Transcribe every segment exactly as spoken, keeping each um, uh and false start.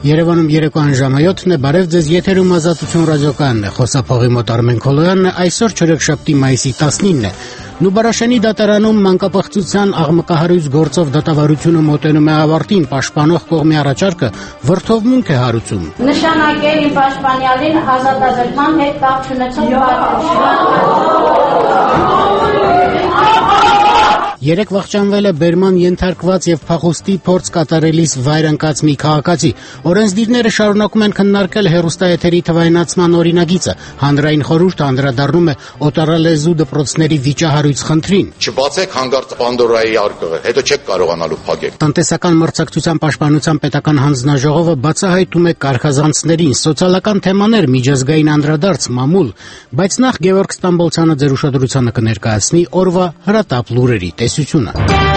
Երևանում երեկոյան ժամը յոթն է, բարև ձեզ, եթերում Ազատություն ռադիոկայանն է, խոսափողի մոտ Արմեն Քոլոյանն է, այսօր չորեքշաբթի մայիսի տասնինն է։ Նուբարաշենի դատարանում մանկապղծության աղմկահարույց գործով դատավարությունը մոտենում է ավարտին, պաշտպանող կողմի առաջարկը վրդովմունք է հարուցում։ Նշանակել իմ պաշտպանյալին ազատազրկման հետ կապ չունեցող Երեք վախճանվել է բերման ենթարկված եւ փախուստի փորձ կատարելիս վայր ընկած մի քաղաքացի։ Օրենսդիրները շարունակում են քննարկել հեռուստաեթերի թվայնացման օրինագիծը։ Հանրային խորհուրդը անդրադառնում է օտարալեզու դպրոցների վիճահարույց խնդրին։ Չբացեք հանգարց Պանդորայի արկղը, հետո չեք կարողանալու փակել։ Տնտեսական մրցակցության պաշտպանության պետական հանձնաժողովը բացահայտում է կարգազանցներին սոցիալական թեմաներ, միջազգային անդրադարձ, մամուլ, բայց նախ Գևորգ Ստամբոլցյանը ձեր ուշադրությանը կներկայացնի օրվա հրատապ լուրերի տեսությունը։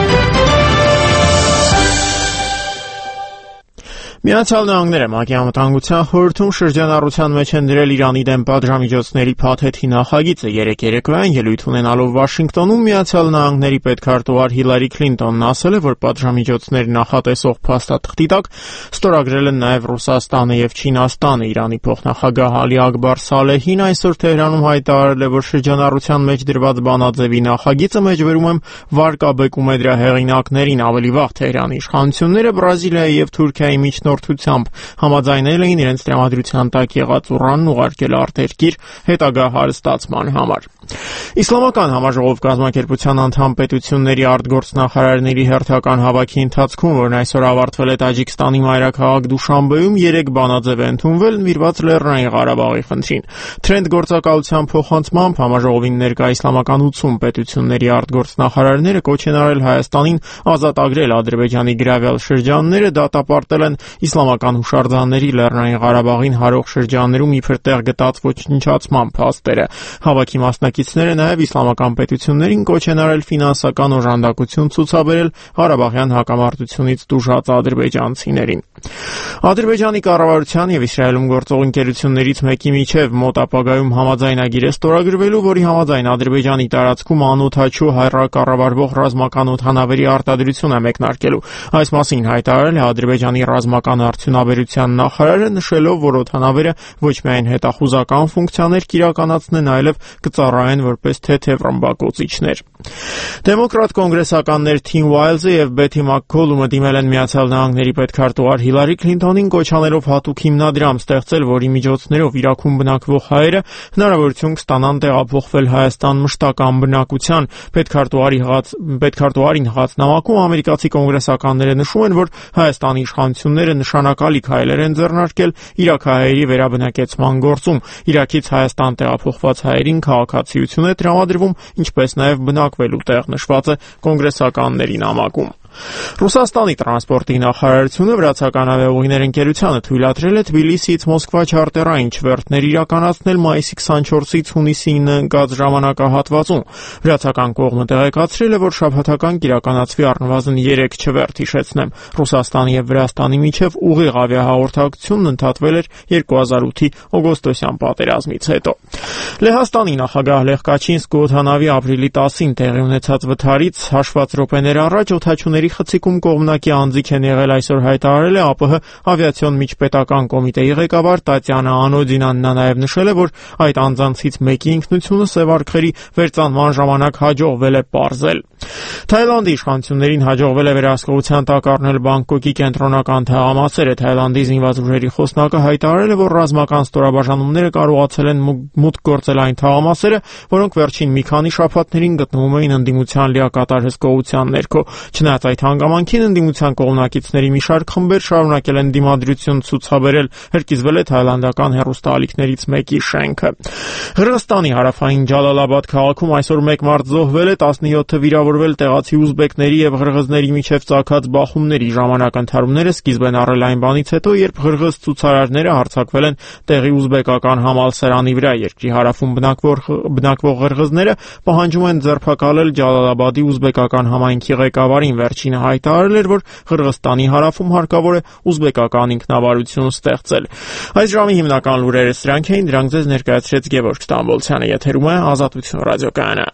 Միացյալ Նահանգները ՄԱԿ-ի անվտանգության խորհրդում շրջանառության մեջ են դրել Իրանի դեմ պատժամիջոցների փաթեթի նախագիծը։ Երեկ երեկոյան ելույթ ունենալով Վաշինգտոնում Միացյալ Նահանգների պետքարտուղար Հիլարի Քլինտոնն ասել է, որ պատժամիջոցների նախատեսող փաստաթղթի տակ ստորագրել են նաև Ռուսաստանը եւ Չինաստանը։ Իրանի փոխնախագահ Ալի Ակբար Սալեհին այսօր Թեհրանում հայտարարել է, որ շրջանառության մեջ դրված բանաձևի նախագիծը մեջբերում է վարկաբեկում է դրա հեղինակներին։ Ավելի վաղ Թեհրանի իշխանությունները Բրազիլիայի եւ Թուրքիայի միջնորդությամբ համաձայնել էին իրենց տրամադրության տակ եղած ուրանն ուղարկել արտերկիր հետագա հարստացման համար։ Իսլամական համաժողով կազմակերպության անդամ պետությունների արտգործնախարարների հերթական հավաքի ընթացքում, որն այսօր ավարտվել է Տաջիկստանի մայրաքաղաք Դուշանբեում, երեք բանաձև է ընդունվել նվիրված Լեռնային Ղարաբաղի խնդրին։ Թրենդ գործակալության փոխանցմամբ համաժողովին ներկա իսլամական ութսուն պետությունների արտգործնախարարները կոչ են արել Հայաստանին ազատագրել Ադրբեջանի գրավյալ շրջանները, դատապարտել են իսլամական հուշարձանների Լեռնային Ղարաբաղին հարող շրջաններում իբր տեղ գտած ոչնչացման փաստերը։ Հավաքի մասնակիցները նաև իսլամական պետություններին կոչ են արել ֆինանսական օժանդակություն ցուցաբերել Ղարաբաղյան հակամարտությունից տուժած ադրբեջանցիներին։ Ադրբեջանի կառավարության եւ Իսրայելում գործող ընկերություններից մեկի միջև մոտ ապագայում համաձայնագիր է ստորագրվելու, որի համաձայն Ադրբեջանի տարածքում անօդաչու հայրակառավարվող ռազմական օդանավերի արտադրություն է մեկնարկելու։ Այս մասին հայտարարել է Ադրբեջանի ռազմական արդյունաբերության նախարարը, նշելով, որ օդանավերը ոչ միայն հետախուզական ֆունկցիաներ կիրականացնեն, այլև կծառայեն որպես թեթև ռմբակոծիչներ։ Դեմոկրատ կոնգրեսականներ Թիմ Ուայլզը եւ Բեթի Մակքոլումը դիմել են Միացյալ Նահանգների պետքարտուղար Հիլարի Քլինտոնին կոչ անելով հատուկ հիմնադրամ ստեղծել, որի միջոցներով Իրաքում բնակվող հայերը հնարավորություն կստանան տեղափոխվել Հայաստան մշտական բնակության։ Պետքարտուղարի հղած պետքարտուղարին հղած նամակում ամերիկացի կոնգրեսականները նշում են, որ Հայաստանի իշխանությունները նշանակալի քայլեր են ձեռնարկել իրաքահայերի վերաբնակեցման գործում։ Իրաքից Հայաստան տեղափոխված հայերին քաղաքացիություն է տրամադրվում, ինչպես նաև բնակվելու տեղ նշված է կոնգրեսականների նամակում։ Ռուսաստանի տրանսպորտի նախարարությունը վրացական ավիաուղիներ ընկերությանը թույլատրել է Թբիլիսիից Մոսկվա չարտերային չվերթներ իրականացնել մայիսի քսանչորսից հունիսի ինը ընկած ժամանակահատվածում։ Վրացական կողմը տեղեկացրել է, որ շաբաթական կիրականացվի առնվազն երեք չվերթ, հիշեցնեմ։ Ռուսաստանի եւ Վրաստանի միջև ուղիղ ավիահաղորդակցությունն ընդհատվել էր երկու հազար ութի օգոստոսյան պատերազմից հետո։ Լեհաստանի նախագահ Լեխ Կաչինսկը օդանավի ապրիլի տասին տեղի ունեցած վթարից հաշված րոպեներ առաջ օդաչուների խցիկում կողմնակի անձիկ են եղել, այսօր հայտարարել է ԱՊՀ ավիացիոն միջպետական կոմիտեի ղեկավար Տատյանա Անոդինան։ Նա նաև նշել է, որ այդ անձանցից մեկի ինքնությունը սևարքերի վերծանման ժամանակ հաջողվել է պարզել։ Թայլանդի իշխանություններին հաջողվել է վերահսկողության տակ առնել Բանգկոկի կենտրոնական թաղամասերը։ Թայլանդի զինված ուժերի խոսնակը հայտարարել է, որ ռազմական ստորաբաժանումները կարողացել են մուտք գործել այն թաղամասերը, որոնք վերջին մի քանի շաբաթներին գտնվում էին ընդդիմության լիակատար հսկողության ներքո։ Չնայած այդ հանգամանքին ընդդիմության կողմնակիցների մի շարք խմբեր շարունակել են դիմադրություն ցուցաբերել, հրկիզվել է թայլանդական հեռուստաալիքներից մեկի շենքը։ Հրղստանի հարավային Ջալալաբադ քաղաքում այսօր մեկ մարդ զոհվել է, տասնյոթը վիրավորվել տեղացի ուզբեկների եւ ղրղզների միջև ծագած բախումների ժամանակ։ Ընդհարումները սկիզբ են առել այն բանից հետո, երբ ղրղզ ցուցարարները հարձակվել են տեղի ուզբեկական համալսարանի վրա։ Երկրի հարավում բնակվող բնակվող ղրղզները պահանջում են ձերբակալել Ջալալաբադի ուզբեկական համայնքի ղեկավարին։ Վերջինը հայտարարել էր, որ Ղրղստանի հարավում հարկավոր է ուզբեկական ինքնավարություն ստեղծել։ Այս ժամի հիմնական լուրերը սրանք էին, դրանք ձեզ ներկայացրեց Գևորգ Ստամբոլցյանը, եթերում է Ազատություն ռադիոկայանը։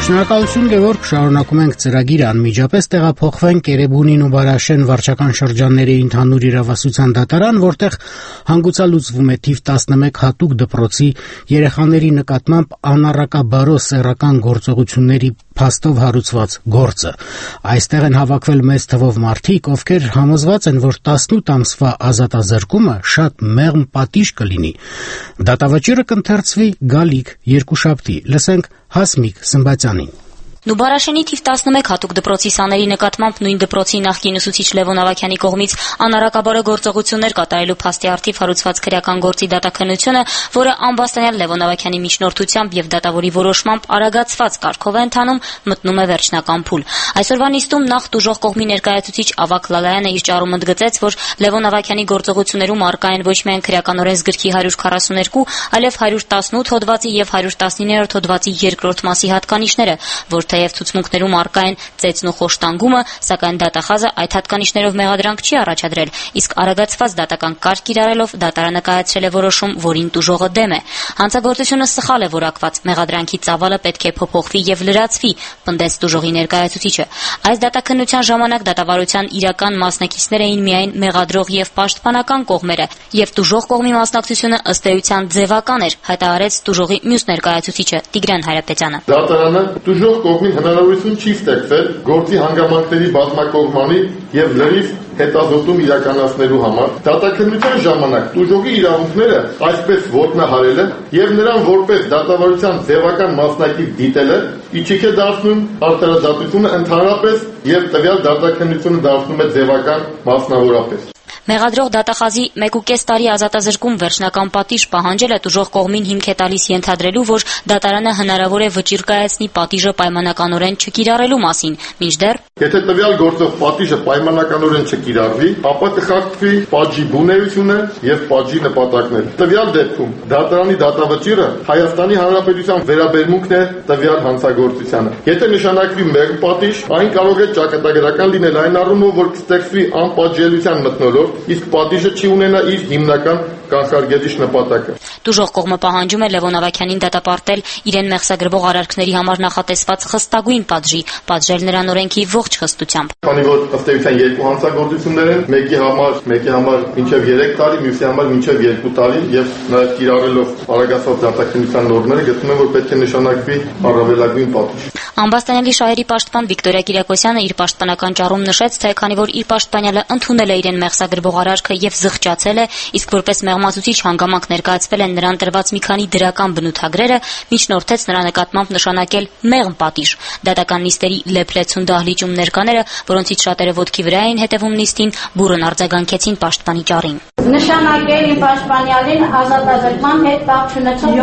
Շնորհակալություն Գևորգ, շարունակում ենք ծրագիրը, անմիջապես տեղափոխվենք Էրեբունին ու Բարաշեն վարչական շրջանների ընդհանուր իրավասության դատարան, որտեղ հանգուցալուծվում է թիվ տասնմեկ հատուկ դպրոցի երեխաների նկատմամբ անառակաբարո սեռական գործողությունների փաստով հարուցված գործը։ Այստեղ են հավաքվել մեծ թվով մարդիկ, ովքեր համոզված են, որ տասնութ ամսվա ազատազրկումը շատ մեղմ պատիժ կլինի։ Դատավճիռը կընթերցվի գալիք երկուշաբթի։ Լսենք Հասմիկ Սմբատյանին։ Նուբարաշենի թիվ տասնմեկ հատուկ դպրոցի սաների նկատմամբ նույն դպրոցի նախկին ուսուցիչ Լևոն Ավագյանի կողմից անառակաբարո գործողություններ կատարելու փաստի առթիվ հարուցված քրեական գործի դատաքննությունը, որը Ամբաստանյան Լևոն Ավագյանի միջնորդությամբ եւ դատավորի որոշմամբ արագացված կարգով է ընթանում, մտնում է վերջնական փուլ։ Այսօրվա նիստում նախ տուժող կողմի ներկայացուցիչ Ավագ Լալայանը իր ճառում ընդգծեց, որ Լևոն Ավագյանի գործողություններում առկա են ոչ միայն քրեական օրենսգրքի հարյուր քառասուներկու, այլև հարյուր տասնութ հոդվածի եւ հարյուր տասնիններորդ հոդվածի երկրորդ մասի հատկանիշները, որ թեև ցուցմունքներում առկա են ծեծն ու խոշտանգումը, սակայն դատախազը այդ հատկանիշներով մեղադրանք չի առաջադրել, իսկ արագացված դատական կարգ կիրառելով դատարանը կայացրել է որոշում, որին տուժողը դեմ է։ Հանցագործությունը սխալ է որակված, մեղադրանքի ծավալը պետք է փոփոխվի եւ լրացվի, պնդեց տուժողի ներկայացուցիչը։ Այս դատաքննության ժամանակ դատավարության իրական մասնակիցներ էին միայն մեղադրող եւ պաշտպանական կողմերը, եւ տուժող կողմի մասնակցությունը ըստ էության ձևական էր, հայտարարեց տուժողի մյուս ներկայացուցիչը Տիգրան Հայրապետյանը։ Դատարանը տուժող կողմին հնարավորություն չի ստեղծել գործի հանգամանքների բազմակողմանի եւ լրիվ հետազոտում իրականացնելու համար։ Դատաքննության ժամանակ տուժողի իրավունքները այսպես ոտնահարելը եւ նրան որպես դատավարության ձևական մասնակից դիտելը իջիկ է դարձնում արտարադատությունը ընդհանրապես եւ տվյալ դատաքննությունը դարձնում է ձևական մասնավորապես։ Մեղադրող դատախազի մեկուկես տարի ազատազրկում վերջնական պատիժ պահանջելը տուժող կողմին հիմք է տալիս ենթադրելու, որ դատարանը հնարավոր է վճիռ կայացնի պատիժը պայմանականորեն չկիրառելու մասին, մինչդեռ եթե տվյալ գործով պատիժը պայմանականորեն չկիրառվի, ապա կխախտվի պատժի բունեությունը եւ պատժի նպատակները։ Տվյալ դեպքում դատարանի դատավճիռը Հայաստանի Հանրապետության վերաբերմունքն է տվյալ հանցագործությանը։ Եթե նշանակվի մեղմ պատիժ, այն կարող է ճակատագրական լինել այն առումով, որ կստեղծվի անպատժելիության մթնոլորտ, իսկ պատիժը չի ունենա իր հիմնական կանխարգելիչ նպատակը։ Տուժող կողմը պահանջում է Լևոն Ավագյանին դատապարտել իրեն մեղսագրվող արարքների համար նախատեսված խստագույն պատժի, պատժել նրան օրենքի ողջ խստությամբ։ Քանի որ ըստ էության երկու հանցագործություններ են, մեկի համար, մեկի համար մինչև երեք տարի, մյուսի համար մինչև երկու տարի եւ նաեւ կիրառելով արագացված դատաքննության նորմերը գտնում եմ, որ պետք է նշանակվի առավելագույն պատիժ։ Ամբաստանյալի շահերի պաշտպան Վիկտորիա Կիրակոսյանը իր պաշտպանական ճառում նշեց, թե քանի որ իր պաշտպանյալը ընդունել է իրեն մեղսագրվող արարքը եւ զղջացել է, իսկ որպես մեղմացուցիչ հանգամանք ներկայացվել են նրան տրված մի քանի դրական բնութագրերը, միջնորդեց նրա նկատմամբ նշանակել մեղմ պատիժ։ Դատական նիստերի լեփլեցուն դահլիճում ներկաները, որոնցից շատերը ոտքի վրա էին հետևում նիստին, բուռն արձագանքեցին պաշտպանի ճառին։ Նշանակել իմ պաշտպանյալին ազատազրկման հետ կապ չունեցող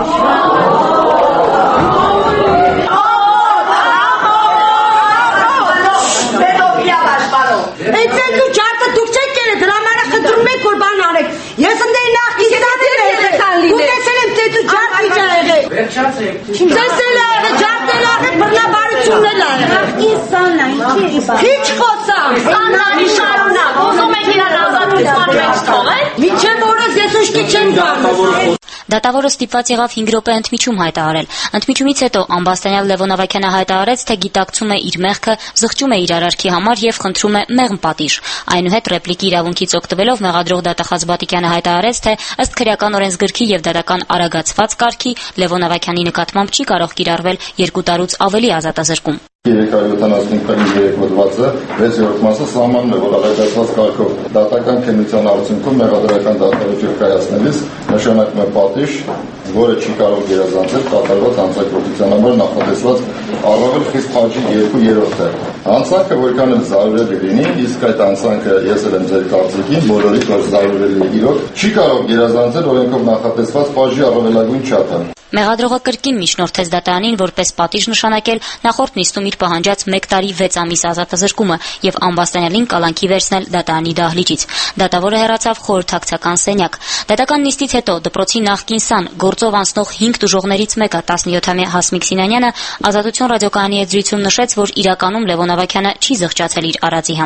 Էցելու ջարդը դուք չեք կերել, դրա համար խնդրում եք, որ բան արեք։ Ես ընդեի նախ իստատել եղեքան լինել։ Ու տեսել եմ, թե դու ջարդ ինչ ա եղել։ Վերջացեք։ Տեսել ա եղել, ջարդն ա եղել, բռնաբարությունն ա եղել։ Ինսանն ա, ինչի՞ բա։ Քիչ խոսամ։ Սաննա շարունակ, ուզում եք իրան ազատության մեջ թողել։ Միջև օրս ես ուշքի չեմ գալու։ Դատավորը ստիպված եղավ հինգ րոպե ընդմիջում հայտարարել։ Ընդմիջումից հետո Ամբաստանյալ Լևոն Ավագյանը հայտարարեց, թե գիտակցում է իր մեղքը, զղջում է իր արարքի համար եւ խնդրում է մեղմ պատիժ։ Այնուհետ ռեպլիկի իրավունքից օգտվելով մեղադրող դատախազ Բատիկյանը հայտարարեց, թե ըստ քրեական օրենսգրքի եւ դատական արագացված կարգի Լևոն Ավագյանի նկատմամբ չի կարող կիրառվել երկու տարուց ավելի ազատազրկում։ երեք հարյուր յոթանասունհինգ երեք հոդվածը վեցերորդ մասը սահմանում է, որ արագացված կարգով դատական քննության արդյունքում մեղադրական դատավճիռ կայացնելիս նշանակում է պատիժ, որը չի կարող գերազանցել կատարված հանցագործության համար նախատեսված առավել խիստ պատժի երկու երրորդը։ Հանցանքը որքան էլ զարուրելի լինի, իսկ այդ հանցանքը ես էլ եմ ձեր կարծիքին, բոլորի որ զարուրելի է իրոք, չի կարող գերազանցել օրենքով նախատեսված պատժի առավելագույն չափը։ Մեղադրողը կրկին միջնորդեց դատարանին որպես պատիժ նշանակել նախորդ նիստում իր պահանջած մեկ տարի վեց ամիս ազատազրկումը եւ Ամբաստանյալին կալանքի վերցնել դատարանի դահլիճից։ Դատավորը հեռացավ խորհրդակցական սենյակ։ Դատական նիստից հետո դպրոցի նախկին սան գործով անցնող հինգ տուժողներից մեկը տասնյոթամյա Հասմիկ Սինանյանը Ազատություն ռադիոկայանի հետ զրույցում նշեց, որ իրականում Լևոն Ավագյանը չի զղջացել իր արածի համար։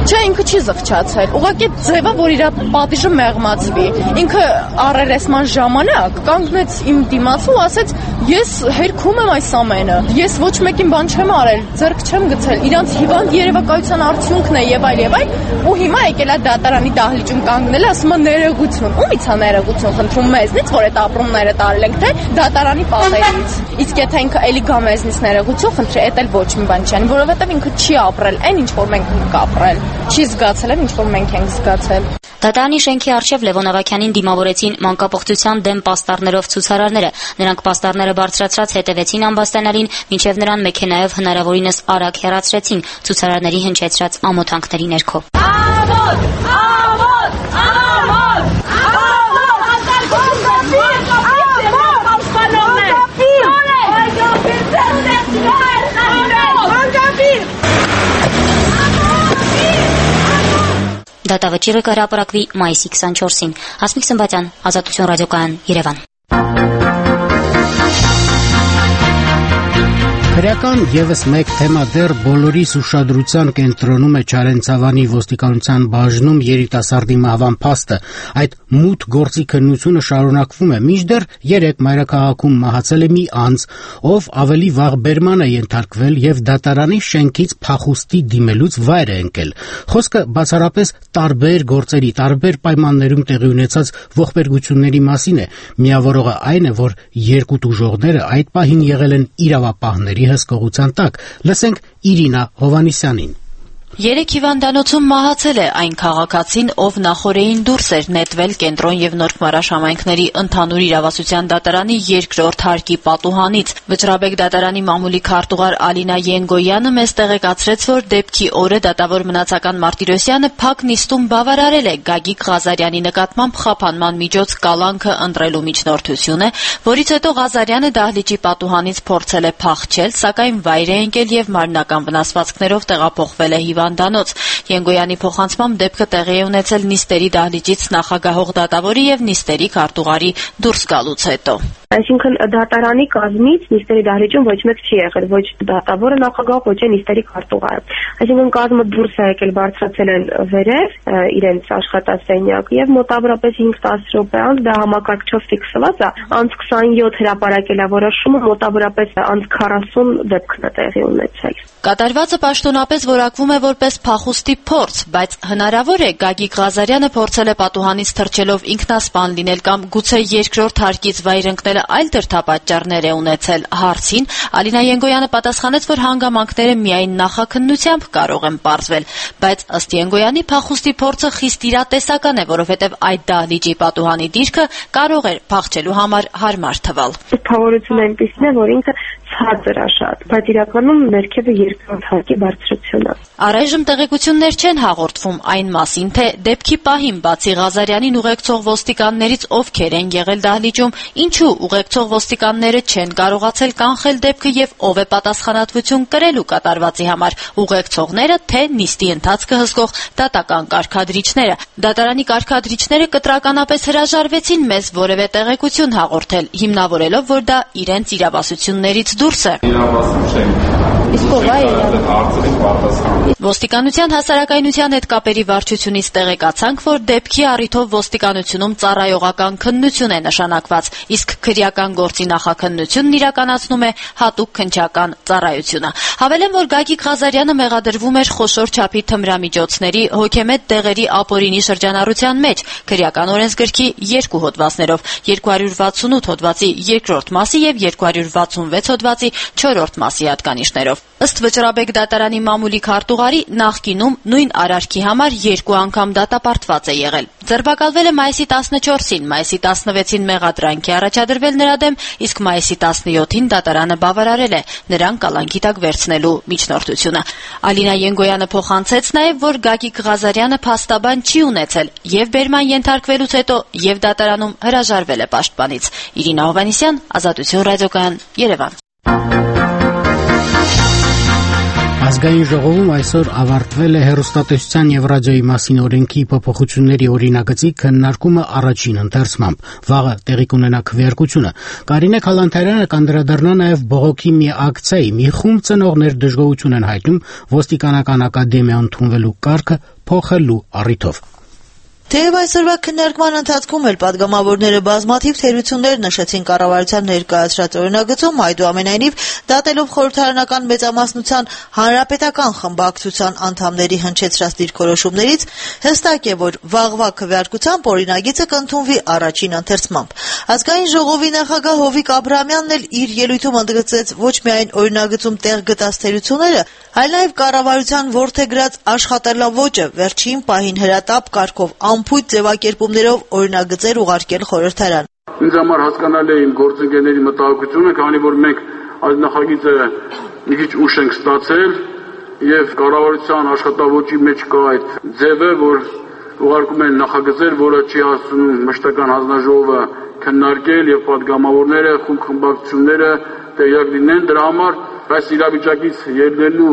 Չէ, ինքը չի զղջացել։ Ուղղակի ձևը, որ իր պատիժը մեղմացվի։ Ինքը առերեսման ժամանակ կանգնեց իմ դիմաց ու ասեց. «Ես հերքում եմ այս ամենը։ Ես ոչ մեկին բան չեմ արել, ձեռք չեմ գցել։ Իրանց հիվանդ երևակայության արդյունքն է եւ այլ եւ այլ»։ Ու հիմա եկել է դատարանի դահլիճում կանգնել, ասում է ներողություն։ Ումից է ներողություն խնդրում, մեզնից, որ այդ ապրումները տարել ենք, թե դատարանի պատերից։ Իսկ եթե ինքը էլի գա մեզնից ներողություն խնդրի, այդ էլ ոչ մի բան չի, որովհետեւ ինքը չի ապրել այն, ինչ որ մենք ենք ապրել։ Չի զգացել այն, ինչ որ մենք ենք զգացել։ Դատարանի շենքի առջև Լևոն Ավագյանին դիմավորեցին մանկապղծության դեմ պաստառներով ցուցարարները։ Նրանք պաստառները բարձրացրած հետևեցին ամբաստանալին, մինչև նրան մեքենայով հնարավորինս արագ հեռացրեցին ցուցարարների հնչեցրած ամոթանքների ներքո։ Ամոթ! Ամոթ! Ամոթ! Դատավճիռը կհրապարակվի մայիսի քսանչորսին։ Հասմիկ Սմբատյան, Ազատություն ռադիոկայան, Երևան։ Քրեական եւս մեկ թեմա դեռ բոլորիս ուշադրության կենտրոնում է Չարենցավանի ոստիկանության բաժնում երիտասարդի մահվան փաստը։ Այդ մութ գործի քննությունը շարունակվում է։ Մինչդեռ երեք մայրաքաղաքում մահացել է մի անձ, ով ավելի վաղ բերման է ենթարկվել եւ դատարանի շենքից փախուստի դիմելուց վայր է ընկել։ Խոսքը բացառապես տարբեր գործերի, տարբեր պայմաններում տեղի ունեցած ողբերգությունների մասին է։ Միավորողը այն է, որ երկու տուժողները այդ պահին եղել են իրավապահների հսկողության տակ։ Լսենք Իրինա Հովանիսյանին։ Երեք հիվանդանոցում մահացել է այն քաղաքացին, ով նախօրեին դուրս էր նետվել Կենտրոն եւ Նորք Մարաշամայնքների ընդհանուր իրավասության դատարանի երկրորդ հարկի պատուհանից։ Վճռաբեկ դատարանի մամուլի քարտուղար Ալինա Յենգոյանը մեզ տեղեկացրեց, որ դեպքի օրը դատավոր մնացական Մարտիրոսյանը փակ նիստում բավարարել է Գագիկ Ղազարյանի նկատմամբ խափանման միջոց կալանքը ընտրելու միջնորդությունը, որից հետո Ղազարյանը դահլիճի պատուհանից փորձել է փախչել, սակայն վայր է ընկել եւ մարմնական վնասվածքներով տեղափոխվել է հիվանդանոց։ Յենգոյանի փոխանցմամբ դեպքը տեղի է ունեցել նիստերի դահլիճից նախագահող դատավորի եւ նիստերի քարտուղարի դուրս գալուց հետո։ Այսինքն դատարանի կազմից նիստերի դահլիճում ոչ մեկ չի եղել, ոչ դատավորը նախագահ, ոչ էլ նիստերի քարտուղարը։ Այսինքն կազմը դուրս է եկել, բարձրացել են վերև իրենց աշխատասենյակ եւ մոտավորապես հինգ-տասը րոպե անց դա համակարգչով ֆիքսված է, անց քսանյոթ հրապարակել է որոշումը, մոտավորապես անց քառասուն դեպքն է տեղի ունեցել։ Կատարվածը պաշտոնապես որակվում է որպես փախուստի փորձ, բայց հնարավոր է Գագիկ Ղազարյանը փորձել է պատուհանից թռչելով ինքնասպան լինել կամ գուցե երկրորդ հարկից վայր ընկնելը այլ դրդապատճառներ է ունեցել։ Հարցին Ալինա Յենգոյանը պատասխանեց, որ հանգամանքները միայն նախաքննությամբ կարող են պարզվել, բայց ըստ Յենգոյանի փախուստի փորձը խիստ իրատեսական է, որովհետև այդ դահլիճի պատուհանի դիրքը կարող էր փախչելու համար հարմար թվալ։ Թվավորությունը այնպիսին է, որ ինքը ցածր է շատ, բայց իրականում ներքևը երկրորդ հարկի բարձրությունն է։ Առայժմ տեղեկություններ չեն հաղորդվում այն մասին, թե դեպքի պահին բացի Ղազարյանին ուղեկցող ոստիկաններից ովքեր են եղել դահլիճում, ինչու ուղեկցող ոստիկանները չեն կարողացել կանխել դեպքը եւ ով է պատասխանատվություն կրելու կատարվածի համար՝ ուղեկցողները, թե նիստի ընթացքը հսկող դատական կարգադրիչները։ Դատարանի կարգադրիչները կտրականապես հրաժարվեցին մեզ որևէ տեղեկություն հաղորդել, հիմնավորելով, որ դա իրենց իրավասություններից դուրս է։ Իսկ ով է Ոստիկանության հասարակայնության հետ կապերի վարչությունից տեղեկացանք, որ դեպքի առիթով ոստիկանությունում ծառայողական քննություն է նշանակված, իսկ քրեական գործի նախաքննությունն իրականացնում է հատուկ քննչական ծառայությունը։ Հավելեմ, որ Գագիկ Ղազարյանը մեղադրվում էր խոշոր չափի թմրամիջոցների հոգեմետ դեղերի ապօրինի շրջանառության մեջ քրեական օրենսգրքի երկու հոդվածներով՝ երկու հարյուր վաթսունութ հոդվածի երկրորդ մասի եւ երկու հարյուր վաթսունվեց հոդվածի չորրորդ մասի հատկանիշներով։ Ըստ Վճռաբեկ դատարանի մամուլի քարտուղարի նախկինում նույն արարքի համար երկու անգամ դատապարտված է եղել։ Ձերբակալվել է մայիսի տասնչորսին, մայիսի տասնվեցին մեղադրանք է առաջադրվել նրա դեմ, իսկ մայիսի տասնյոթին դատարանը բավարարել է նրան կալանքի տակ վերցնելու միջնորդությունը։ Ալինա Յենգոյանը փոխանցեց նաև, որ Գագիկ Ղազարյանը փաստաբան չի ունեցել եւ բերման ենթարկվելուց հետո եւ դատարանում հրաժարվել է պաշտպանից։ Իրինա Հովանիսյան, Ազատություն ռադիոկայան, Երևան։ Ազգային ժողովում այսօր ավարտվել է հեռուստատեսության եւ ռադիոյի մասին օրենքի փոփոխությունների օրինագծի քննարկումը առաջին ընթերցմամբ։ Վաղը տեղի կունենա քվեարկությունը։ Կարինե Քալանթարյանը կանդրադառնա նաեւ բողոքի մի ակցիայի, մի խումբ ծնողներ դժգոհություն են հայտնում ոստիկանական ակադեմիա ընդունվելու կարգը փոխելու առիթով։ Թեև այսօրվա քննարկման ընթացքում էլ պատգամավորները բազմաթիվ թերություններ նշեցին կառավարության ներկայացրած օրինագծում, այդուամենայնիվ դատելով խորհրդարանական մեծամասնության հանրապետական խմբակցության անդամների հնչեցրած դիրքորոշումներից, հստակ է, որ վաղվա քվեարկությամբ օրինագիծը կընդունվի առաջին ընթերցմամբ։ Ազգային ժողովի նախագահ Հովիկ Աբրահամյանն էլ իր ելույթում ընդգծեց ոչ միայն օրինագծում տեղ գտած թերությունները, այլ նաև կառավարության որդեգրած աշխատելավոճը վերջին պահին հրատապ կարգով ամփոփ ձևակերպումներով օրինագծեր ուղարկել խորհրդարան։ Ինձ համար հասկանալի է իմ գործընկերների մտահոգությունը, քանի որ մենք այս նախագիծը մի քիչ ուշ ենք ստացել եւ կառավարության աշխատավոճի մեջ կա այդ ձևը, որ ուղարկում են նախագծեր, որը չի հասցնում մշտական հանձնաժողովը քննարկել եւ պատգամավորները, խումբ խմբակցությունները տեղյակ լինեն։ Դրա համար այս իրավիճակից ելնելու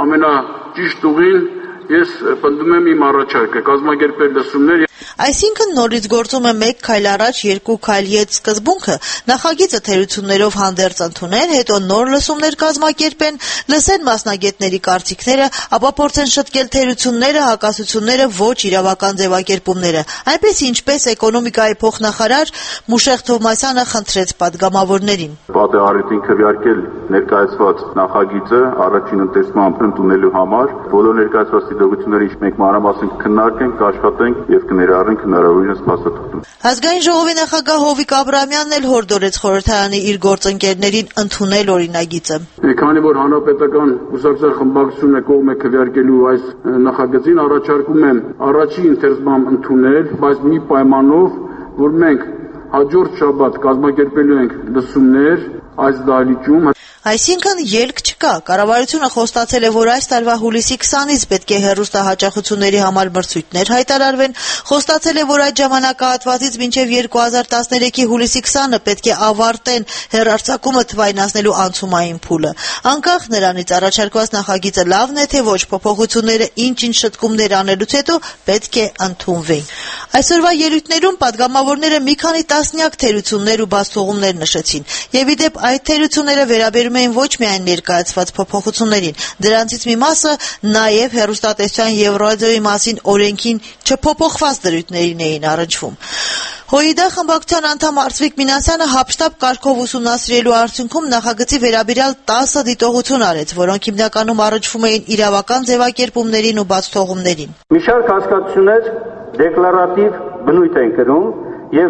ամենաճիշտ ուղին ես պնդում եմ իմ առաջարկը կազմակերպել լսումներ։ Այսինքն նորից գործում է մեկ քայլ առաջ, երկու քայլ ետ սկզբունքը, նախագիծը թերություններով հանդերձ ընդունել, հետո նոր լսումներ կազմակերպեն, լսեն մասնագետների կարծիքները, ապա փորձեն շտկել թերությունները, հակասությունները, ոչ իրավական ձևակերպումները։ Այնպես ինչպես էկոնոմիկայի փոխնախարար Մուշեղ Թովմասյանը խնդրեց պատգամավորներին։ Պատահարին քվեարկել ներկայացված նախագիծը առաջին ընթերցմամբ ընդունելու համար բոլոր ներկայացված դիտողությունների մենք մանրամասն քննարկենք, կաշխատենք եւ կներառենք հնարավորինս փաստաթղթում։ Ազգային ժողովի նախագահ Հովիկ Աբրահամյանն էլ հորդորեց խորհրդարանի իր գործընկերներին ընդունել օրինագիծը։ Քանի որ հանրապետական կուսակցության խմբակցությունը կողմ է քվեարկելու այս նախագծին, առաջարկում եմ առաջին ընթերցմամբ ընդունել, բայց մի պայմանով, որ մենք հաջորդ շաբաթ կազմակերպելու ենք լսումներ այս դահլիճում։ Այսինքն ելք չկա։ Կառավարությունը խոստացել է, որ այս տարվա հուլիսի քսանից պետք է հեռուստահաճախությունների համար մրցույթներ հայտարարվեն, խոստացել է, որ այդ ժամանակահատվածից մինչև երկու հազար տասներեքի հուլիսի քսանը պետք է ավարտեն հեռարձակումը թվայնացնելու անցումային փուլը։ Անկախ նրանից առաջարկված նախագիծը լավն է, թե ոչ, փոփոխությունները ինչ-ինչ շտկումներ անելուց հետո պետք է ընդունվեն։ Այսօրվա ելույթներում պատգամավորները մի քանի տասնյակ թերություններ ու բացթողումներ նշեցին, եւ ի դեպ այդ թերությունները վերաբերում են ոչ միայն ներկայացված փոփոխություններին, դրանցից մի մասը նաև հեռուստատեսության եւ ռադիոյի մասին օրենքին չփոփոխված դրույթներին էին առնչվում։ Հոիդա խմբակցության անդամ Արծվիկ Մինասյանը հապշտապ կարգով ուսումնասիրելու արդյունքում նախագծի վերաբերյալ տասը դիտողություն արեց, որոնք հիմնականում առնչվում էին իրավական ձևակերպումներին ու բացթողումներին։ Մի շարք հասկացություններ դեկլարատիվ բնույթ են կրում եւ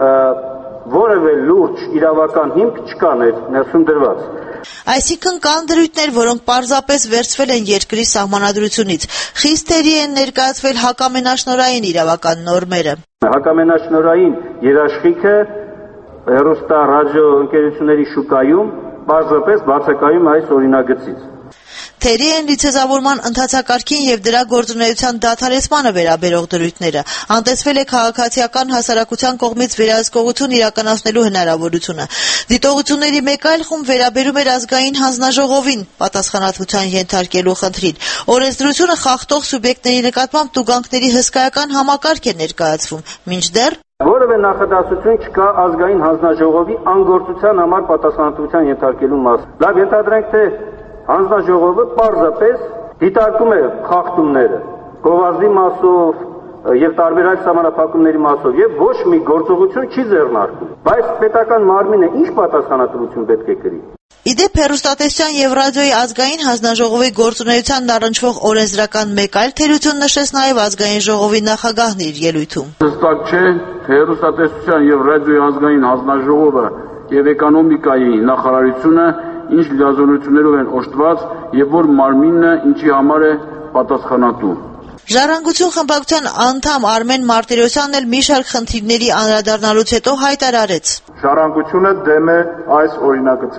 որևէ լուրջ իրավական հիմք չկա ներսում դրված։ Այսինքն կան դրույթներ, որոնք պարզապես վերցվել են երկրի սահմանադրությունից, խիստ թերի են ներկայացվել հակամենաշնորհային իրավական նորմերը։ Հակամենաշնորհային երաշխիքը հեռուստա ռադիո ընկերությունների շուկայում պարզապես բացակայում այս օրինագծից։ Թերի են լիցեզավորման ընթացակարգին եւ դրա գործունեության դադարեցմանը վերաբերող դրույթները, անտեսվել է քաղաքացիական հասարակության կողմից վերահսկողություն իրականացնելու հնարավորությունը։ Դիտողությունների մեկ այլ խումբ վերաբերում էր ազգային հանձնաժողովին պատասխանատվության ենթարկելու խնդրին։ Օրենսդրությունը խախտող սուբյեկտների նկատմամբ տուգանքների հսկայական համակարգ է ներկայացվում, մինչդեռ որևէ նախադասություն չկա ազգային հանձնաժողովի անգործության համար պատասխանատվության ենթարկելու մասին։ Լավ, ենթադրենք, թե հանձնաժողովը պարզապես դիտարկում է խախտումները գովազդի մասով եւ տարբեր այլ սահմանափակումների մասով եւ ոչ մի գործողություն չի ձեռնարկում, բայց պետական մարմինը ինչ պատասխանատվություն պետք է կրի։ Իդեպ հեռուստատեսության եւ ռադիոյի ազգային հանձնաժողովի գործունեությանն առնչվող օրենսդրական մեկ այլ թերություն նշեց նաեւ ազգային ժողովի նախագահն իր ելույթում։ Հստակ չէ, թե հեռուստատեսության եւ ռադիոյի ազգային հանձնաժողովը եւ էկոնոմիկայի նախարարությունը ինչ լիազորություններով են օժտված եւ որ մարմինը ինչի համար է պատասխանատու։ Ժառանգություն խմբակցության անդամ Արմեն Մարտիրոսյանն էլ մի շարք խնդիրների անդրադառնալուց հետո հայտարարեց. Ժառանգությունը դեմ է այս օրինագծին։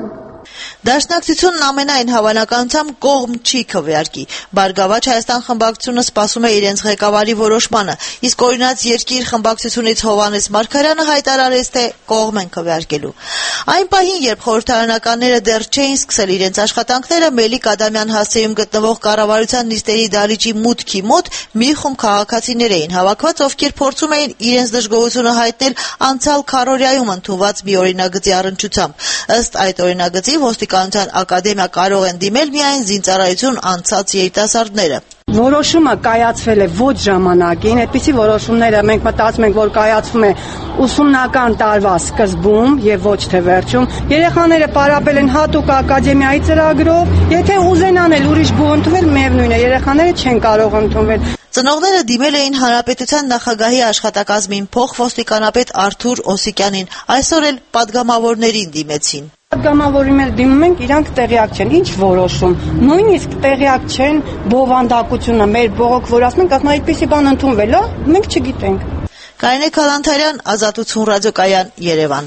Դաշնակցությունն ամենայն հավանականությամբ կողմ չի քվեարկի։ Բարգավաճ Հայաստան խմբակցությունը սպասում է իրենց ղեկավարի որոշմանը, իսկ Օրինաց երկիր խմբակցությունից Հովհաննես Մարգարյանը հայտարարեց, թե կողմ են քվեարկելու։ Այն պահին, երբ խորհրդարանականները դեռ չէին սկսել իրենց աշխատանքները, Մելիք Ադամյան հասցեում գտնվող կառավարության նիստերի դահլիճի մուտքի մոտ մի խումբ քաղաքացիներ էին հավաքված, ովքեր փորձում էին իրենց դժգոհությունը հայտնել անցյալ քառօրյայում ընդունված մի օրինագծի առնչությամբ։ Ըստ այդ օրինագծի ոստիկանության ակադեմիա կարող են դիմել միայն զինծառայություն անցած երիտասարդները։ Որոշումը կայացվել է ոչ ժամանակին, այդպիսի որոշումները մենք մտածում ենք, որ կայացվում է ուսումնական տարվա սկզբում եւ ոչ թե վերջում։ Երեխաները պարապել են հատուկ ակադեմիայի ծրագրով, եթե ուզեն անել ուրիշ բու ընդունել, միևնույն է, երեխաները չեն կարող ընդունվել։ Ծնողները դիմել էին Հանրապետության նախագահի աշխատակազմին փոխոստիկանապետ Արթուր Օսիկյանին, այսօր էլ падգամավորներին դիմեցին։ Պատգամավորին էլ դիմում ենք, իրանք տեղյակ չեն, ինչ որոշում, նույնիսկ տեղյակ չեն բովանդակությունը, մեր բողոք որ ասում ենք, ասում այդպիսի բան ընդունվել է, մենք չգիտենք։ Կարինե Քալանթարյան, Ազատություն ռադիոկայան, Երևան։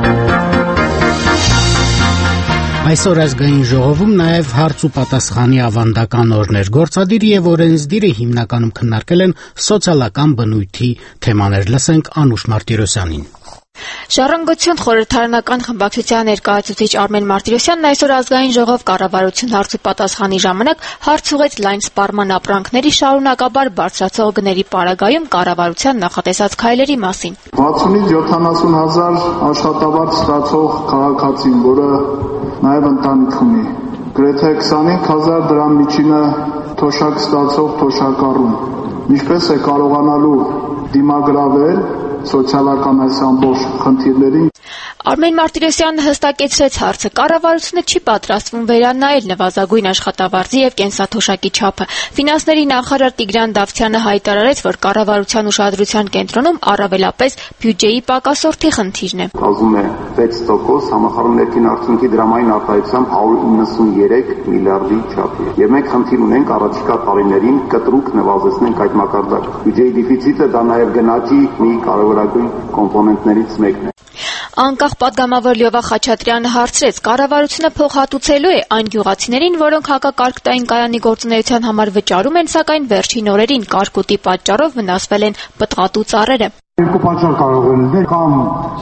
Այսօր ազգային ժողովում նաև հարց ու պատասխանի ավանդական օրներ։ Գործադիր եւ օրենսդիրը հիմնականում քննարկել են սոցիալական բնույթի թեմաներ։ Լսենք Անուշ Մարտիրոսյանին։ Ժառանգություն խորհրդարանական խմբակցության ներկայացուցիչ Արմեն Մարտիրոսյանն այսօր ազգային ժողով կառավարություն հարց ու պատասխանի ժամանակ հարց ուղղեց լայն սպառման ապրանքների շարունակաբար բարձրացող գների պարագայում կառավարության նախատեսած քայլերի մասին։ վաթսունից յոթանասուն հազար աշխատավարձ ստացող քաղաքացին, որը նաև ընտանիք ունի, գրեթե քսանհինգ հազար դրամ միջինը թոշակ ստացող թոշակառուն, ինչպես է կարողանալու դիմագրավել սոցիալական այս ամբողջ խնդիրներին։ Արմեն Մարտիրոսյանը հստակեցրեց հարցը. կառավարությունը չի պատրաստվում վերանայել նվազագույն աշխատավարձի եւ կենսաթոշակի չափը։ Ֆինանսների նախարար Տիգրան Դավթյանը հայտարարեց, որ կառավարության ուշադրության կենտրոնում առավելապես բյուջեի պակասորդի խնդիրն է։ Կազմում է վեց տոկոս, համախառն ներքին արդյունքի դրամային արտահայտությամբ հարյուր իննսուններեք միլիարդի չափի։ Եվ մենք խնդիր ունենք առաջիկա տարիներին կտրուկ նվազեցնենք այդ մակարդակը։ Բյուջեի դեֆիցիտը դա նաեւ գնաճի մի կարևորագույն կոմպոնենտներից մեկն է։ Անկախ պատգամավոր Լյովա Խաչատրյանը հարցրեց. կառավարությունը փոխհատուցելու է այն գյուղացիներին, որոնք հակակարգտային կայանի գործունեության համար վճարում են, սակայն վերջին օրերին կարկուտի պատճառով վնասվել են պտղատու ծառերը։ Երկու պատճառ կարող են լինել, կամ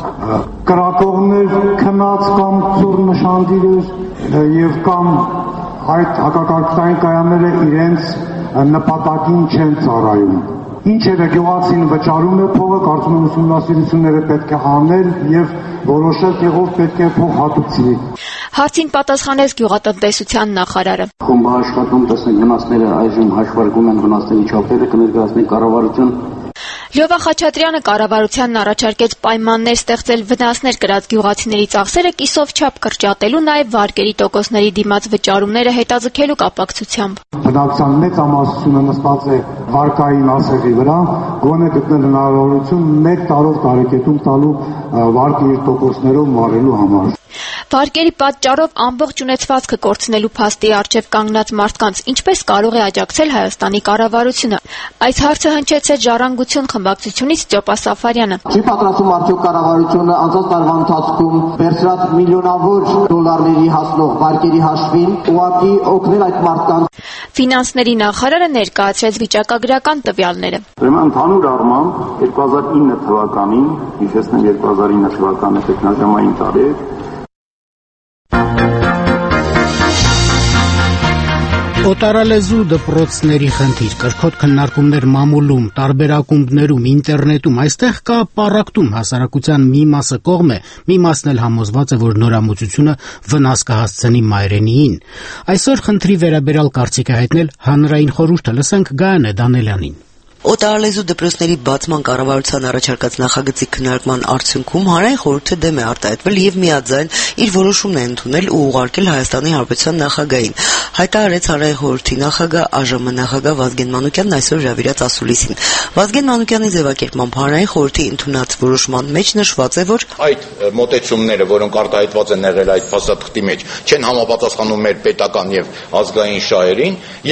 կրակողներ քնած կամ ծուռ նշանդիրեր եւ կամ այդ հակակարգտային կայանները իրենց նպատակին չեն ծառայում։ Ինչերը գյուղացին վճարում է փողը, կարծում եմ ուսումնասիրությունները պետք է անել եւ որոշել, թե ով պետք է փող հատուցի։ Հարցին պատասխանեց գյուղատնտեսության նախարարը։ Խումբը աշխատում տեսնենք վնասները այժմ հաշվարկում են վնասների չափերը, կներկայացնենք կառավարություն։ Լյովա Խաչատրյանը կառավարությանն առաջարկեց պայմաններ ստեղծել վնասներ կրած գյուղացիների ծախսերը կիսով չափ կրճատելու, նաև վարկերի տոկոսների դիմաց վճարումները հետաձգելու կապակցությամբ։ Բնակչության մեծ ամասությունը նստած է վարկային ասեղի վրա, գոնե գտնել հնարավորություն մեկ տարով տարեկետում տալու վարկի իր տոկոսներով մարելու համար։ Վարկերի պատճառով ամբողջ ունեցվածքը կորցնելու փաստի առջև կանգնած մարդկանց ինչպես կարող է աջակցել Հայաստանի կառավարությունը։ Այս հարցը հնչեցրեց Ժառանգություն խմբակցությունից Ստյոպա Սաֆարյանը։ Չի պատրաստվում արդյոք կառավարությունը անցած տարվա ընթացքում վերցրած միլիոնավոր դոլարների հասնող վարկերի հաշվին ուղղակի օգնել այդ մարդկանց։ Ֆինանսների նախարարը ներկայացրեց վիճակագրական տվյալները։ Ուրեմն ընդհանուր առմամբ երկու հազար ինը թվականին, հիշեցնեմ երկու հազար ինը թվականը տեխնաժամային տարի է, Օտարալեզու դպրոցների խնդիր, կրկոտ քննարկումներ մամուլում, տարբեր ակումբներում, ինտերնետում, այստեղ կա պառակտում հասարակության մի մասը կողմ է, մի մասն էլ համոզված է, որ նորամուծությունը վնաս կհասցնի մայրենիին։ Այսօր խնդրի վերաբերյալ կարծիք է հայտնել հանրային խորհուրդը, լսենք Գայանե Դանելյանին։ Օտարալեզու դպրոցների բացման կառավարության առաջարկած նախագծի քննարկման արդյունքում հանրային խորհուրդը դեմ է արտահայտվել եւ միաձայն իր որոշումն է ընդունել ու ուղարկել Հայաստանի Հանրապետության նախագահին, հայտարարեց հանրային խորհրդի նախագահ ԱԺՄ նախագահ Վազգեն Մանուկյանն այսօր հրավիրած ասուլիսին։ Վազգեն Մանուկյանի ձևակերպմամբ հանրային խորհրդի ընդունած որոշման մեջ նշված է, որ այդ մոտեցումները, որոնք արտահայտված են եղել այդ փաստաթղթի մեջ, չեն համապատասխանում մեր պետական եւ ազգային շահերին եւ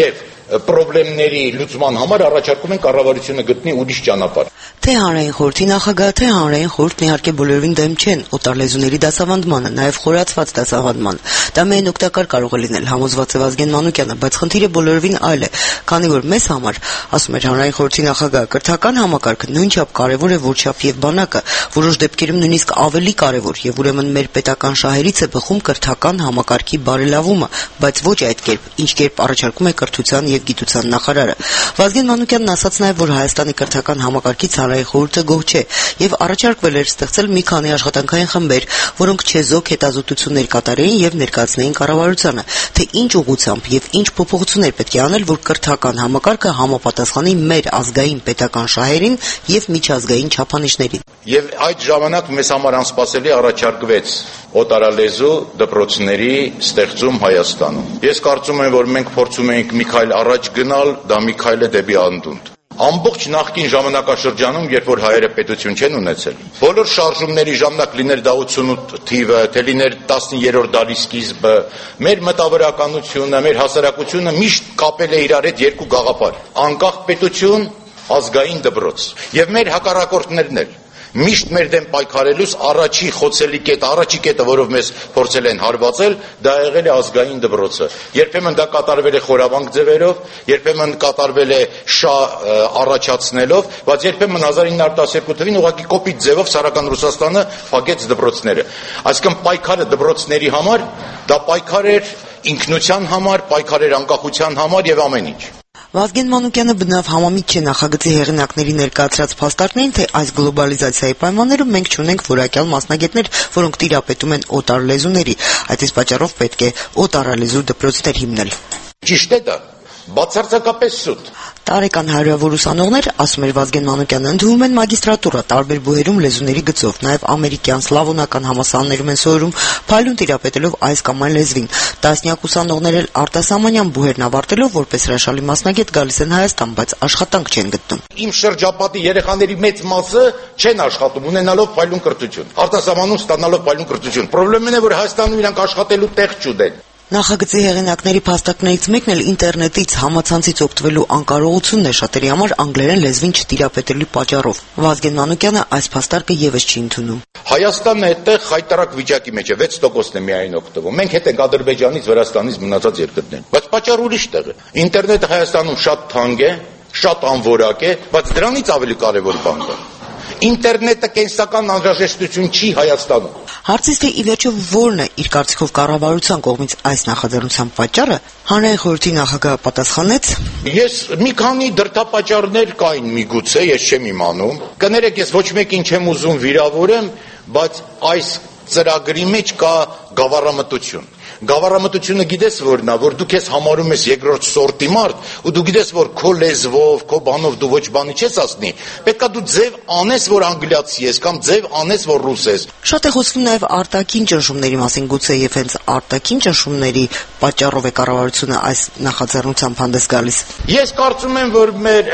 խնդիրների լուծման համար առաջարկում են կառավարությունը գտնի ուրիշ ճանապարհ։ Թե հանրային խորհրդի նախագահ, թե հանրային խորհուրդն իհարկե բոլորովին դեմ չեն օտար լեզուների դասավանդմանը, նաև խորացված դասավանդման։ Դա միայն օգտակար կարող է լինել, համոզված է Վազգեն Մանուկյանը, բայց խնդիրը բոլորովին այլ է, քանի որ մեզ համար, ասում էր հանրային խորհրդի նախագահը, կրթական համակարգը նույնչափ կարևոր է, որչափ եւ բանակը, որոշ դեպքերում նույնիսկ ավելի կարևոր, եւ ուրեմն մեր պետական շահերից է բխում կրթական համակարգի բարելավումը, բայց ոչ այդ կերպ, ինչ կերպ առաջարկում է կրթության եւ գիտության նախարարը։ Վազգեն Մանուկյանն ասաց նաև, որ Հայաստանի կրթական համակարգից հանրային խորհուրդը գոհ չէ եւ առաջարկվել էր ստեղծել մի քանի աշխատանքային խմբեր, որոնք չեզոք հետազոտություններ կատարեին եւ ներկայացնեին կառավարությանը, թե ինչ ուղղությամբ եւ ինչ փոփոխություններ պետք է անել, որ կրթական համակարգը համապատասխանի մեր ազգային պետական շահերին եւ միջազգային չափանիշներին։ Եվ այդ ժամանակ մեզ համար անսպասելի առաջարկվեց օտարալեզու դպրոցների ստեղծում Հայաստանում։ Ես կարծում եմ, որ մենք փորձում ենք մի քայլ առաջ գնալ, դա մի քայլ է դեպի անդունդ։ Ամբողջ նախկին ժամանակաշրջանում, երբ որ հայերը պետություն չեն ունեցել, բոլոր շարժումների ժամանակ լիներ դա ութսունութ թիվը, թե լիներ տասներորդ դարի սկիզբը, մեր մտավորականությունը, մեր հասարակությունը միշտ կապել է իրար հետ երկու գաղափար՝ անկախ պետություն, ազգային դպրոց։ Եվ մեր հակառակորդներն էլ միշտ մեր դեմ պայքարելուց առաջի խոցելի կետը, առաջի կետը, որով մեզ փորձել են հարվածել, դա եղել է ազգային դպրոցը։ Երբեմն դա կատարվել է խորավանք ձևերով, երբեմն կատարվել է շահ առաջացնելով, բայց երբեմն հազար ինը հարյուր տասներկու թվականին ուղղակի կոպիտ ձևով Սարական Ռուսաստանը փակեց դպրոցները։ Այսինքն պայքարը դպրոցների համար, դա պայքար էր ինքնության համար, պայքար էր անկախության համար եւ ամեն ինչ։ Վազգեն Մանուկյանը բնավ համամիտ չէ նախագծի հեղինակների ներկայացրած փաստարկներին, թե այս գլոբալիզացիայի պայմաններում մենք չունենք որակյալ մասնագետներ, որոնք տիրապետում են օտար լեզուների, այդ իսկ պատճառով պետք է օտարալեզու դպրոցներ հիմնել։ Ճիշտ է դա, բացարձակապես սուտ։ Տարեկան հարյուրավոր ուսանողներ, ասում էր Վազգեն Մանուկյանը, ընդունվում են մագիստրատուրա տարբեր բուհերում լեզուների գծով, նաև ամերիկյան, սլավոնական համալսարաններում են սովորում, փայլուն տիրապետելով այս կամ այլ լեզվին։ Տասնյակ ուսանողներ էլ արտասահմանյան բուհերն ավարտելով որպես հրաշալի մասնագետ գալիս են Հայաստան, բայց աշխատանք չեն գտնում։ Իմ շրջապատի երեխաների մեծ մասը չեն աշխատում, ունենալով փայլուն կրթություն, արտասահմանում ստանալով փայլուն կրթություն։ Պրոբլեմն է, որ Հայաստանում իրանք աշխատելու տեղ չունեն։ Նախագծի հեղինակների փաստարկներից մեկն էլ ինտերնետից համացանցից օգտվելու անկարողությունն է շատերի համար անգլերեն լեզվին չտիրապետելու պատճառով։ Վազգեն Մանուկյանը այս փաստարկը եւս չի ընդունում։ Հայաստանն այդտեղ խայտարակ վիճակի մեջ է, վեց տոկոսն է միայն օգտվում։ Մենք հետ ենք Ադրբեջանից, Վրաստանից մնացած երկրներն։ Բայց պատճառը ուրիշ տեղ է։ Ինտերնետը Հայաստանում շատ թանկ է, շատ անորակ է, բայց դրանից ավելի կարևոր բան կա։ Ինտերնետը կենսական անհրաժեշտություն չի Հայաստանում։ Հարցից թե ի վերջո որն է իր կարծիքով կառավարության կողմից այս նախաձեռնության պատճառը, հանրային խորհրդի նախագահը պատասխանեց. Ես մի քանի դրդապատճառներ կային միգուցե, ես չեմ իմանում։ Կներեք, ես ոչ մեկին չեմ ուզում վիրավորեմ, բայց այս ծրագրի մեջ կա գավառամտություն։ Գավառամտությունը գիտես որն է, որ դու քեզ համարում ես երկրորդ սորտի մարդ, ու դու գիտես, որ քո լեզվով, քո բանով դու ոչ բանի չես ասնի, պետքա դու ձև անես, որ անգլիացի ես, կամ ձև անես, որ ռուս ես։ Շատ է խոսվում նաև արտաքին ճնշումների մասին, գուցե եւ հենց արտաքին ճնշումների պատճառով է կառավարությունը այս նախաձեռնությամբ հանդես գալիս։ Ես կարծում եմ, որ մեր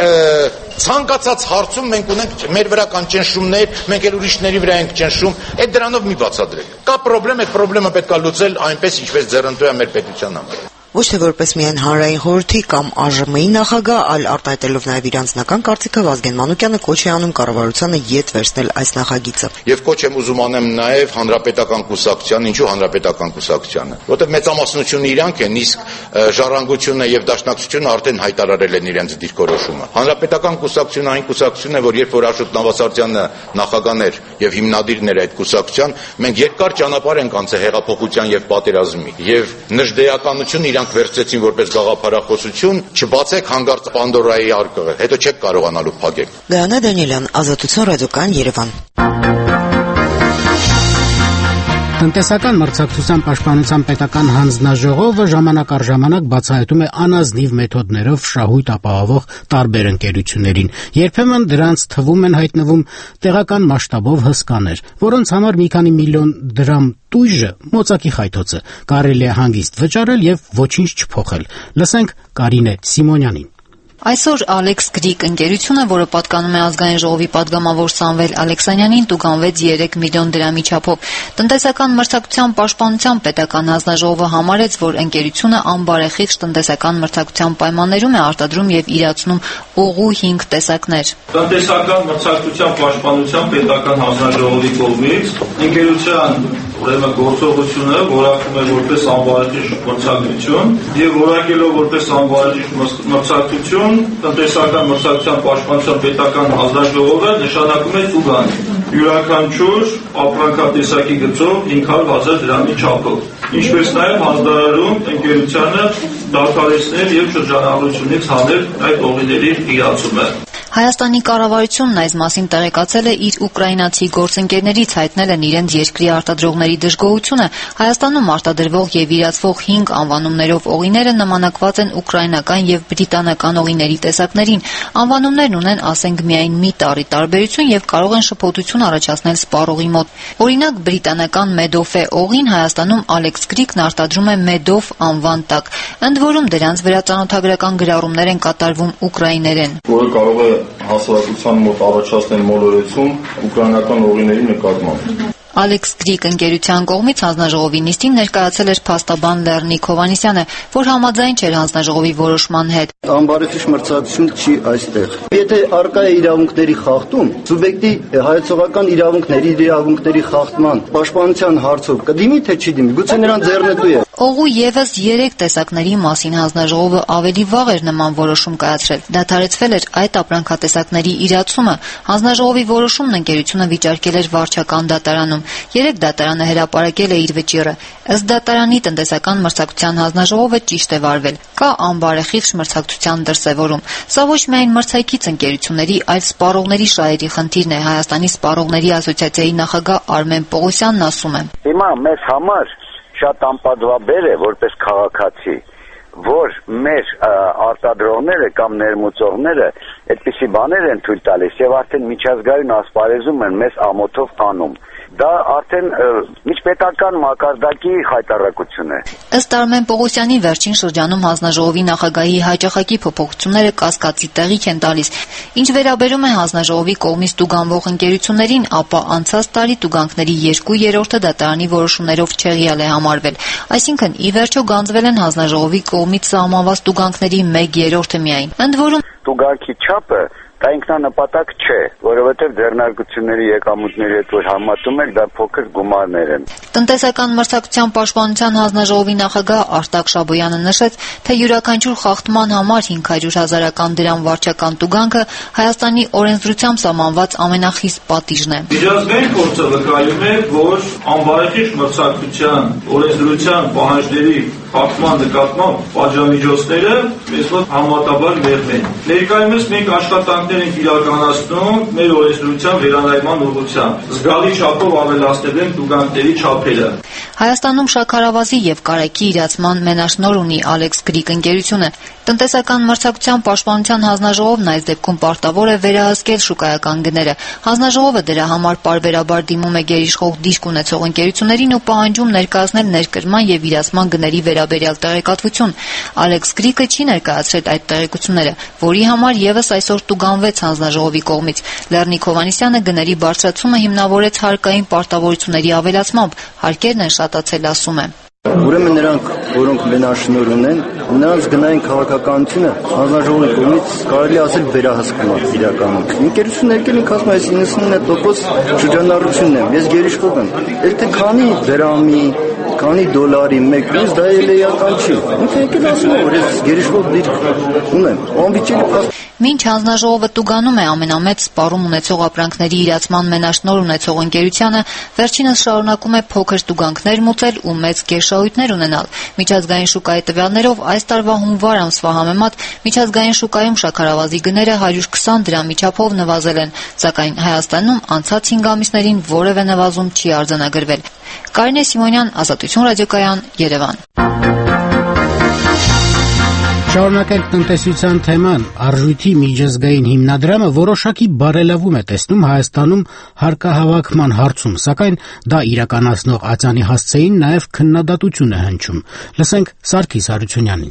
ցանկացած հարցում մենք ունենք մեր վրա կան ճնշումներ, մենք էլ ուրիշների վրա ենք ճնշում, այդ դրանով մի բացատրեք։ Կա խնդրեմ, այդ խնդրեմը պետքա լուծել այնպես, ինչպես ձեռնտու է մեր պետության համար։ Ոչ թե որպես միայն հանրային խորհրդի կամ Ա Ժ Մ-ի նախագահ, այլ արտահայտելով նաև իր անձնական կարծիքը, Վազգեն Մանուկյանը կոչ է անում կառավարությանը ետ վերցնել այս նախագիծը։ Եվ կոչ եմ ուզում անեմ նաև հանրապետական կուսակցության, ինչու հանրապետական կուսակցությանը, որտեղ մեծամասնությունը իրանք են, իսկ ժառանգությունը եւ դաշնակցությունը արդեն հայտարարել են իրենց դիրքորոշումը։ Հանրապետական կուսակցությունը այն կուսակցությունն է, որ երբ որ Աշոտ Նավասարդյանը նախագահն էր եւ հիմնադիրն էր այդ կուսակցության, մենք երկար ճանապարհ ենք անցել հեղափոխության եւ պատերազմի եւ նժդեականությունը իրանք վերցրեցին որպես գաղափարախոսություն, չբացեք հանգարց Պանդորայի արկղը, հետո չեք կարողանալու փակել։ Գայանե Դանիելյան, Ազատություն ռադիոկայան, Երևան։ Տնտեսական մրցակցության պաշտպանության պետական հանձնաժողովը ժամանակ առ ժամանակ բացահայտում է անազնիվ մեթոդներով շահույթ ապահովող տարբեր ընկերություններին։ Երբեմն դրանց թվում են հայտնվում տեղական մասշտաբով հսկաներ, որոնց համար մի քանի միլիոն դրամ տույժը մոծակի խայթոց է, կարելի է հանգիստ վճարել եւ ոչինչ չփոխել։ Լսենք Կարինե Սիմոնյանին։ Այսօր Alex Greek ընկերությունը, որը պատկանում է ազգային ժողովի падգամավոր Սամվել Ալեքսանյանին, տուգանվեց երեք միլիոն դրամի չափով։ Տնտեսական մրցակցության պաշտպանության պետական հանձնաժողովը համարեց, որ ընկերությունը անբարեխիղճ տնտեսական մրցակցության պայմաններում է արտադրում եւ իրացնում օղու հինգ տեսակներ։ Տնտեսական մրցակցության պաշտպանության պետական հանձնաժողովի կողմից ընկերության ուրեմն գործողությունը որակվում է որպես անբարեխիղճ մրցակցություն եւ որակելով որպես անբարեխիղճ մրցակցություն տնտեսական մրցակցության պաշտպանության պետական հանձնաժողովը նշանակում է տուգան յուրաքանչյուր ապրանքատեսակի գծով հինգ հազար դրամի չափով ինչպես նաեւ հանձնարարում ընկերությանը դադարեցնել եւ շրջանառությունից հանել այդ օղիների իրացումը։ Հայաստանի կառավարությունն այս մասին տեղեկացել է իր ուկրաինացի գործընկերներից, հայտնել են իրենց երկրի արտադրողների դժգոհությունը։ Հայաստանում արտադրվող եւ իրացվող հինգ անվանումներով օղիները նմանակված են ուկրաինական եւ բրիտանական օղիների տեսակներին։ Անվանումներն ունեն, ասենք, միայն մի տարի տարբերություն եւ կարող են շփոթություն առաջացնել սպառողի մոտ։ Օրինակ, բրիտանական Medoff-է օղին Հայաստանում Alex Greek-ն արտադրում է Medoff անվան տակ։ Ընդ որում դրանց վրա ծանոթագրական գրառումներ են կատարվում ուկրաիներեն։ Որը կարող է հասարակության մոտ առաջացնել մոլորեցում ուկրաինական օղիների նկատմամբ։ Alex Greek ընկերության կողմից հանձնաժողովի նիստին ներկայացել էր փաստաբան Լեռնիկ Հովհաննիսյանը, որ համաձայն չէր հանձնաժողովի որոշման հետ։ Անբարեխիղճ մրցակցություն չի այստեղ։ Եթե առկա է իրավունքների խախտում, սուբյեկտի հայեցողական իրավունքների, իրավունքների խախտման պաշտպանության հարցով կդիմի թե չի դիմի, գուցե նրան ձեռնտու է։ Օղու եւս երեք տեսակների մասին հանձնաժողովը ավելի վաղ էր նման որոշում կայացրել։ Դադարեցվել էր այդ ապրանքատեսակների իրացումը։ Հանձնաժողովի որոշումն ընկերությունը վիճարկել էր վարչական դատարանում։ Երեք դատարանը հրապարակել է իր վճիռը։ Ըստ դատարանի տնտեսական մրցակցության հանձնաժողովը ճիշտ է վարվել։ Կա անբարեխիղճ մրցակցության դրսևորում։ Սա ոչ միայն մրցակից ընկերությունների, այլ սպառողների շահերի խնդիրն է, Հայաստանի սպառողների ասոցիացիայի նախագահ Արմեն Պողոսյանն ասում է։ Հիմա մեզ համար շատ անպատվաբեր է որպես քաղաքացի, որ մեր արտադրողները կամ ներմուծողները այդպիսի բաներ են թույլ տալիս եւ արդեն միջազգային ասպարեզում են մեզ ամոթով անում։ Դա արդեն միջպետական մակարդակի հայտարարություն է։ Ըստ Արմեն Պողոսյանի, վերջին շրջանում հանձնաժողովի նախագահի հաճախակի փոփոխությունները կասկածի տեղիք են տալիս։ Ինչ վերաբերում է հանձնաժողովի կողմից տուգանվող ընկերություններին, ապա անցած տարի տուգանքների երկու երրորդը դատարանի որոշումներով չեղյալ է համարվել։ Այսինքն, ի վերջո գանձվել են հանձնաժողովի կողմից սահմանված տուգանքների մեկ երրորդը միայն։ Ընդ որում, տուգանքի չափը դա ինքնանպատակ չէ, որովհետև ձեռնարկությունների եկամուտների հետ որ համատում եք, դա փոքր գումարներ են։ Տնտեսական մրցակցության պաշտպանության հանձնաժողովի նախագահ Արտակ Շաբոյանը նշեց, թե յուրաքանչյուր խախտման համար հինգ հարյուր հազարական դրամ վարչական տուգանքը Հայաստանի օրենսդրությամբ սահմանված ամենախիստ պատիժն է։ Միջազգային փորձը վկայում է, որ անբարեխիղճ մրցակցության օրենսդրության պահանջների խախտման նկատմամբ պատժամիջոցները մեզ մոտ համատաբար մեղմ են։ Ներկայումս մենք աշխատանքներ ենք իրականացնում մեր օրենսդրության վերանայման ուղղությամբ։ Զգալի չափով ավելացնել են տուգանքների չափերը։ Հայաստանում շաքարավազի եւ կարագի իրացման մենաշնորհ ունի Alex Greek ընկերությունը։ Տնտեսական մրցակցության պաշտպանության հանձնաժողովն այս դեպքում պարտավոր է վերահսկել շուկայական գները։ Հանձնաժողովը դրա համար պարբերաբար դիմում է գերիշխող դիրք ունեցող ընկերություններին ու պահանջում ներկայացնել ներկրման եւ իրացման գների վերաբերյալ տեղեկատվություն։ Alex Greek-ը չի ներկայացրել այդ տեղեկությունները, որի համար եւս այսօր տուգանվեց հանձնաժողովի կողմից։ Լեռնիկ Հովհաննիսյանը գների բարձրացումը հիմնավորեց հարկային պարտավորությունների ավելացմամբ։ Հարկերն են շատացել, ասում է։ Ուրեմն նրանք, որոնք մենաշնորհ ունեն, նրանց գնային քաղաքականությունը հանձնաժողովի կողմից կարելի ասել վերահսկում է իրականում։ Ընկերությունները եկել են ասում, այս իննսունինը տոկոս շրջանառությունն է։ Ես գերիշխող եմ։ Էլ թե քանի դրամի, քանի դոլարի մեկ ինձ դա էլ էական չի։ Ինքը եկել ասում է, որ ես գերիշխող դիրք ունեմ։ Անվիճելի Մինչ հանձնաժողովը տուգանում է ամենամեծ սպառում ունեցող ապրանքների իրացման մենաշնորհ ունեցող ընկերությանը, վերջինս շարունակում է փոքր տուգանքներ մուծել ու մեծ գերշահույթներ ունենալ։ Միջազգային շուկայի տվյալներով այս տարվա հունվար ամսվա համեմատ միջազգային շուկայում շաքարավազի գները հարյուր քսան դրամի չափով նվազել են, սակայն Հայաստանում անցած հինգ ամիսներին որևէ նվազում չի արձանագրվել։ Կարինե Սիմոնյան, Ազատություն ռադիոկայան, Երևան։ Շարունակենք տնտեսության թեման։ Արժույթի միջազգային հիմնադրամը որոշակի բարելավում է տեսնում Հայաստանում հարկահավաքման հարցում, սակայն դա իրականացնող ածանի հասցեին նաև քննադատություն է հնչում։ Լսենք Սարգիս Հարությունյանին։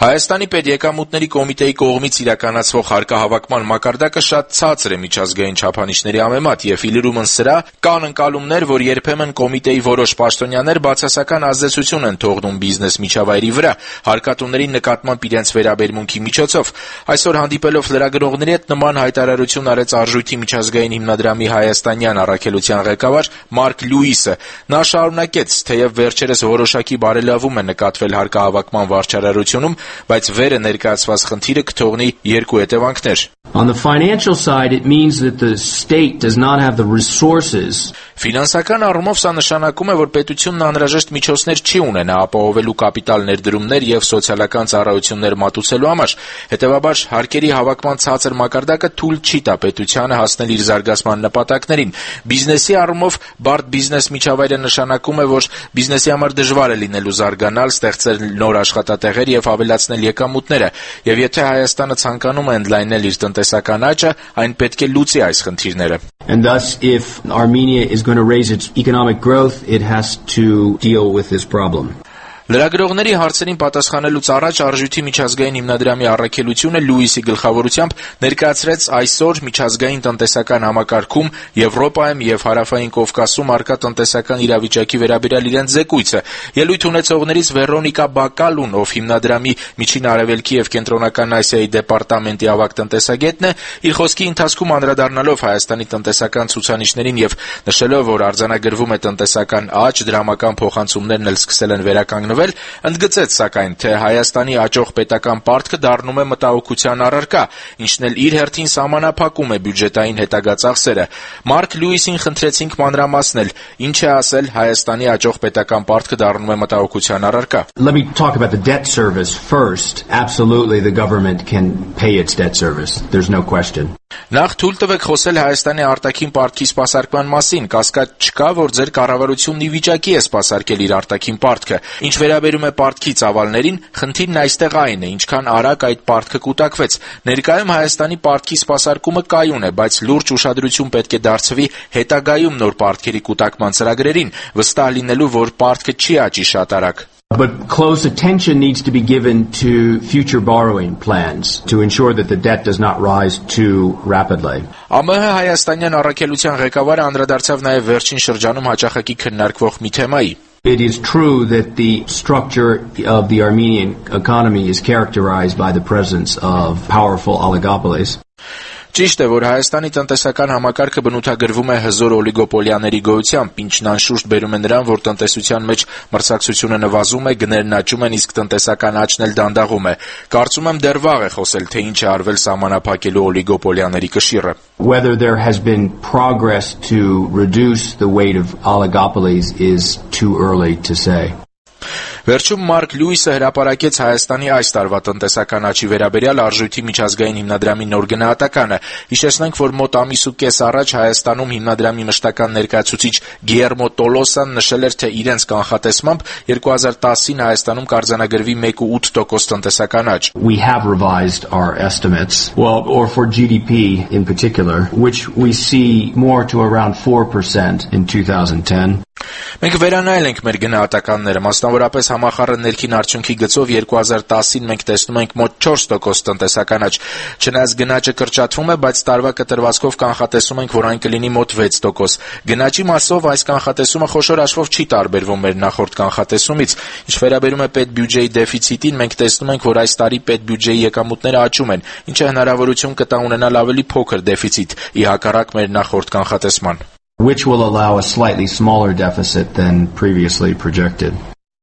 Հայաստանի պետեկամուտների կոմիտեի կողմից իրականացվող հարկահավաքման մակարդակը շատ ցածր է միջազգային չափանիշների համեմատ եւ իլրումն սրա կան ընկալումներ, որ երբեմն կոմիտեի որոշ պաշտոնյաներ բացասական ազդեցություն են թողնում բիզնես միջավայրի վրա հարկատուների նկատմամբ իրենց վերաբերմունքի միջոցով։ Այսօր հանդիպելով լրագրողների հետ նման հայտարարություն արեց Արժույթի միջազգային հիմնադրամի հայաստանյան առաքելության ղեկավար Մարկ Լյուիսը։ Նա շարունակեց, թեև վերջերս որոշակի բարելավում է նկատվել հարկահավաքման վարչարարությունում, բայց վերը ներկայացված խնդիրը կթողնի երկու հետևանքներ։ On the financial side, it means that the state does not have the resources. Ֆինանսական առումով սա նշանակում է, որ պետությունն անհրաժեշտ միջոցներ չի ունենա ապահովելու կապիտալ ներդրումներ եւ սոցիալական ծառայություններ մատուցելու համար։ Հետևաբար, հարկերի հավաքման ցածր մակարդակը թույլ չի տա պետությանը հասնել իր զարգացման նպատակներին։ Բիզնեսի առումով բարդ բիզնես միջավայրը նշանակում է, որ բիզնեսի համար դժվար է լինելու զարգանալ, ստեղծել նոր աշխատատեղեր եւ ավելացնել եկամուտները։ Եվ եթե Հայաստանը ցանկանում է ընդլայնել իր տնտեսական աճը, այն պետք է լուծի այս խնդիրները։ And thus, if Armenia is going to raise its economic growth, it has to deal with this problem. Լրագրողների հարցերին պատասխանելուց առաջ Արժույթի միջազգային հիմնադրամի առաքելությունը Լյուիսի գլխավորությամբ ներկայացրեց այսօր միջազգային տնտեսական համակարգում Եվրոպայում եւ Հարավային Կովկասում առկա տնտեսական իրավիճակի վերաբերյալ իրենց զեկույցը։ Ելույթ ունեցողներից Վերոնիկա Բակալուն, ով հիմնադրամի Միջին Արևելքի եւ Կենտրոնական Ասիայի դեպարտամենտի ավագ տնտեսագետն է, իր խոսքի ընթացքում անդրադառնալով Հայաստանի տնտեսական ցուցանիշներին եւ նշելով, որ արձանագրվում է տնտեսական աճ, դրամական փոխանցումներն էլ սկսել են վերականգնվել, ընդգծեց սակայն, թե Հայաստանի աճող պետական պարտքը դառնում է մտահոգության առարկա, ինչն էլ իր հերթին սահմանափակում է բյուջետային հետագա ծախսերը։ Մարկ Լյուիսին խնդրեցինք մանրամասնել, ինչ է ասել Հայաստանի աճող պետական պարտքը դառնում է մտահոգության առարկա։ Let me talk about the debt service first. Absolutely, the government can pay its debt service. There's no question. Նախ թույլ տվեք խոսել Հայաստանի արտաքին պարտքի սպասարկման մասին, կասկած չկա, որ ձեր կառավարությունն ի վիճակի է սպասարկել իր արտաքին պարտքը։ Ինչ վերաբերում է պարտքի ծավալներին, խնդիրն այստեղ այն է, ինչքան արագ այդ պարտքը կուտակվեց։ Ներկայում Հայաստանի պարտքի սպասարկումը կայուն է, բայց լուրջ ուշադրություն պետք է դարձվի հետագայում նոր պարտքերի կուտակման ծրագրերին, վստահ լինելու, որ պարտքը չի աճի շատ արագ։ But close attention needs to be given to future borrowing plans to ensure that the debt does not rise too rapidly. ԱՄՀ հայաստանյան առաքելության ղեկավարը անդրադարձավ նաև վերջին շրջանում հաճախակի քննարկվող մի թեմայի։ It is true that the structure of the Armenian economy is characterized by the presence of powerful oligopolies. Ճիշտ է, որ Հայաստանի տնտեսական համակարգը բնութագրվում է հզոր օլիգոպոլիաների գոյությամբ, ինչն անշուշտ բերում է նրան, որ տնտեսության մեջ մրցակցությունը նվազում է, գներն աճում են, իսկ տնտեսական աճն էլ դանդաղում է։ Կարծում եմ դեռ վաղ է խոսել, թե ինչ է արվել սահմանափակելու օլիգոպոլիաների կշիռը։ Whether there has been progress to reduce the weight of oligopolies is too early to say. Վերջում Մարկ Լյուիսը հրապարակեց Հայաստանի այս տարվա տնտեսական աճի վերաբերյալ Արժույթի միջազգային հիմնադրամի նոր գնահատականը։ Հիշեցնենք, որ մոտ ամիս ու կես առաջ Հայաստանում հիմնադրամի մշտական ներկայացուցիչ Գիերմո Տոլոսան նշել էր, թե իրենց կանխատեսմամբ երկու հազար տասին Հայաստանում կարձանագրվի մեկ կόμμα ութ տոկոս տնտեսական աճ։ We have revised our estimates, well, or for G D P in particular, which we see more to around four percent in two thousand ten. Մենք վերանայել ենք մեր գնահատականները, մասնավորապես համախառն ներքին արդյունքի գծով երկու հազար տասին մենք տեսնում ենք մոտ չորս տոկոս տնտեսական աճ։ Չնայած գնաճը կրճատվում է, բայց տարվա կտրվածքով կանխատեսում ենք, որ այն կլինի մոտ վեց տոկոս։ Գնաճի մասով այս կանխատեսումը խոշոր հաշվով չի տարբերվում մեր նախորդ կանխատեսումից։ Ինչ վերաբերում է պետբյուջեի դեֆիցիտին, մենք տեսնում ենք, որ այս տարի պետբյուջեի եկամուտները աճում են, ինչը հնարավորություն կտա ունենալ ավելի փոքր դեֆիցիտ, ի հակառակ մեր նախորդ կանխատեսման, which will allow a slightly smaller deficit than previously projected.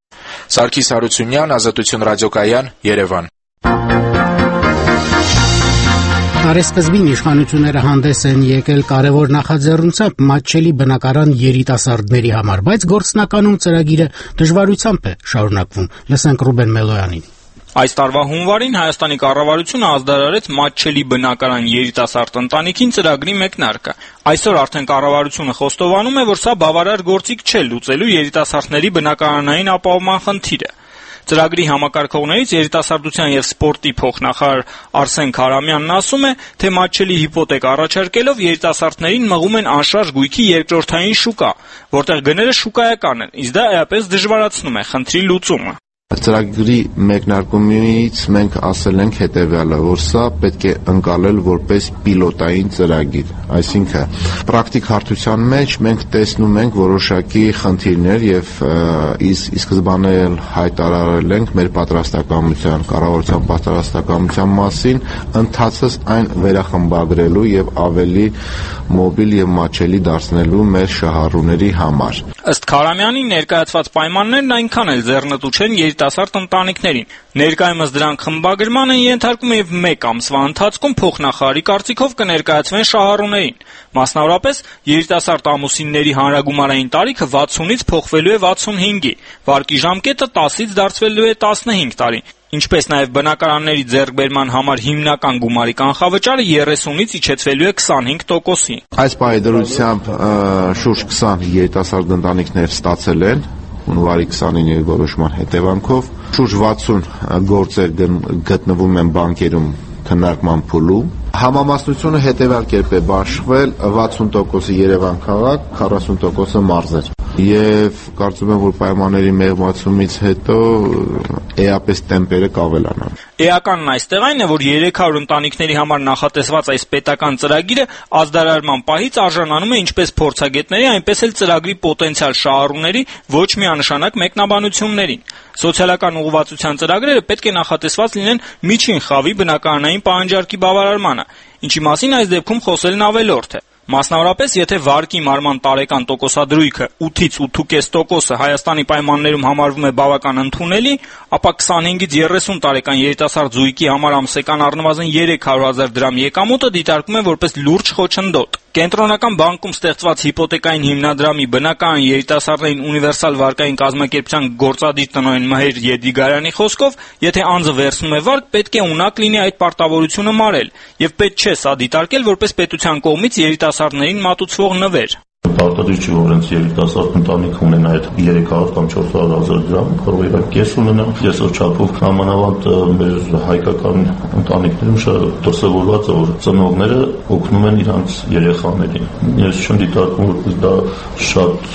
Սարգիս Հարությունյան, Ազատություն ռադիոկայան, Երևան։ Տարեսկզբին իշխանությունները հանդես են եկել կարևոր նախաձեռնությամբ մատչելի բնակարան երիտասարդների համար, բայց գործնականում ծրագիրը դժվարությամբ է շարունակվում։ Լսենք Ռուբեն Մելոյանին։ Այս տարվա հունվարին Հայաստանի կառավարությունը ազդարարեց մատչելի բնակարան երիտասարդ ընտանիքին ծրագրի մեկնարկը։ Այսօր արդեն կառավարությունը խոստովանում է, որ սա բավարար գործիք չէ լուծելու երիտասարդների բնակարանային ապահովման խնդիրը։ Ծրագրի համակարգողներից երիտասարդության եւ սպորտի փոխնախարար Արսեն Քարամյանն ասում է, թե մատչելի հիպոթեկ առաջարկելով երիտասարդներին մղում են անշարժ գույքի երկրորդային շուկա, որտեղ գները շուկայական են, իսկ դա էապես դժվարացնում է խնդրի լուծումը։ Ծրագրի մեկնարկումից մենք ասել ենք հետևյալը, որ սա պետք է ընկալել որպես պիլոտային ծրագիր, այսինքն պրակտիկ հարթության մեջ մենք տեսնում ենք որոշակի խնդիրներ եւ ի սկզբանե հայտարարել ենք մեր պատրաստակամության, կառավարության պատրաստակամության մասին, ընթացս այն վերախմբագրելու եւ ավելի մոբիլ եւ մատչելի դարձնելու մեր շահառուների համար։ Ըստ Քարամյանի ներկայացված պայմաններն այնքան էլ ձեռնտու չեն երիտասարդ ընտանիքներին։ Ներկայումս դրանք խմբագրման են ենթարկվում եւ մեկ ամսվա ընթացքում փոխնախարարի կարծիքով կներկայացվեն շահառուներին։ Մասնավորապես երիտասարդ ամուսինների հանրագումարային տարիքը վաթսունից փոխվելու է վաթսունհինգի, վարկի ժամկետը տասից դարձվելու է տասնհինգ տարի, ինչպես նաև բնակարանների ձեռքբերման համար հիմնական գումարի կանխավճարը երեսունից իջեցվելու է քսանհինգ տոկոսի։ Այս պայմանությամբ շուրջ քսան երիտասարդ ընտանիքներ ստացել են հունվարի քսանինի որոշման հետևանքով, շուրջ վաթսուն գործեր գտնվում են բանկերում քննարկման փուլում։ Համամասնությունը հետևյալ կերպ է բաշխվել, վաթսուն տոկոսը Երևան քաղաք, քառասուն տոկոսը մարզեր։ Եվ կարծում եմ, որ պայմանների մեղմացումից հետո էապես տեմպերը կավելանան։ Էականն այստեղ այն է, որ երեք հարյուր ընտանիքների համար նախատեսված այս պետական ծրագիրը ազդարարման պահից արժանանում է ինչպես փորձագետների, այնպես էլ ծրագրի պոտենցիալ շահառուների ոչ միանշանակ մեկնաբանություններին։ Սոցիալական ուղղվածության ծրագրերը պետք է նախատեսված լինեն միջին խավի բնակարանային պահանջարկի բավարարմանը, ինչի մասին այս դեպքում խոսելն ավելորդ է։ Մասնավորապես, եթե վարկի մարման տարեկան տոկոսադրույքը ութից ութ կես տոկոսը Հայաստանի պայմաններում համարվում է բավական ընդունելի, ապա քսանհինգից երեսուն տարեկան երիտասարդ զույգի համար ամսական առնվազն երեք հարյուր հազար դրամ եկամուտը դիտարկվում է որպես լուրջ խոչընդոտ։ Կենտրոնական բանկում ստեղծված հիպոթեկային հիմնադրամի բնակարան երիտասարդային ունիվերսալ վարկային կազմակերպության գործադիր տնօրեն Մհեր Եդիգարյանի խոսքով, եթե անձը վերցնում է վարկ, պետք է ունակ լինի այդ պարտավորությունը մարել, եւ պետք չէ սա դիտարկել որպես պետության կողմից երիտասարդներին մատուցվող նվեր։ Պարտադիր չի, որ հենց երիտասարդ ընտանիք ունենա այդ երեք հարյուր կամ չորս հարյուր հազար դրամ, կարող է կես ունենա, կեսով չափով նամանավանդ մեր հայկական ընտանիքներում շատ դրսևորված է, որ ծնողները օգնում են իրանց երեխաներին։ Ես չեմ դիտարկում, որպես դա շատ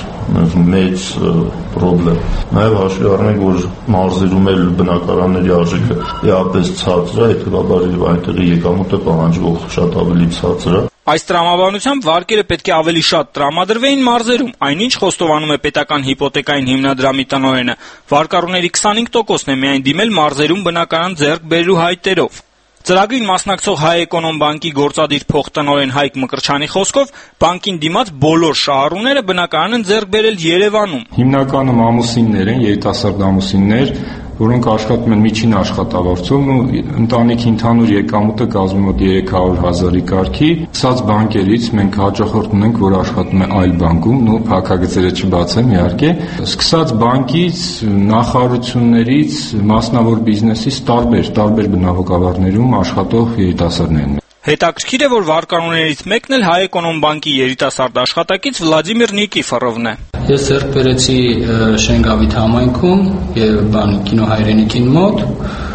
մեծ պրոբլեմ։ Նաև հաշվի առնենք, որ մարզերում էլ բնակարանների արժեքը էապես ցածր է, հետևաբար այնտեղի եկամուտը պահանջվող շատ ավելի ցածր է։ Այս տրամաբանությամբ վարկերը պետք է ավելի շատ տրամադրվեին մարզերում, այնինչ խոստովանում է պետական հիպոթեկային հիմնադրամի տնօրենը։ Վարկառուների քսանհինգ տոկոսն է միայն դիմել մարզերում բնակարան ձեռք բերելու հայտերով։ Ծրագրին մասնակցող Հայ Էկոնոմ բանկի գործադիր փոխտնօրեն Հայկ Մկրչյանի խոսքով բանկին դիմաց բոլոր շահառուները բնակարան են ձեռք բերել Երևանում։ Հիմնականում ամուսիններ են, երիտասարդ ամուսիններ, որոնք աշխատում են միջին աշխատավարձով, ու ընտանիքի ընդհանուր եկամուտը կազմում է մոտ երեք հարյուր հազարի կարգի։ Սած բանկերից մենք հաճախորդ ունենք, որ աշխատում է այլ բանկում, ու փակագծերը չբացեմ իհարկե, սկսած բանկից, նախարարություններից, մասնավոր բիզնեսից տարբեր, տարբեր բնավորություններում աշխատող երիտասարդներ են։ Հետաքրքիր է, որ վարկառուներից մեկն էլ Հայ Էկոնոմ բանկի երիտասարդ աշխատակից Վլադիմիր Նիկիֆորովն է։ Ես ձեռք բերեցի Շենգավիթ համայնքում եւ բան կինո հայրենիքին մոտ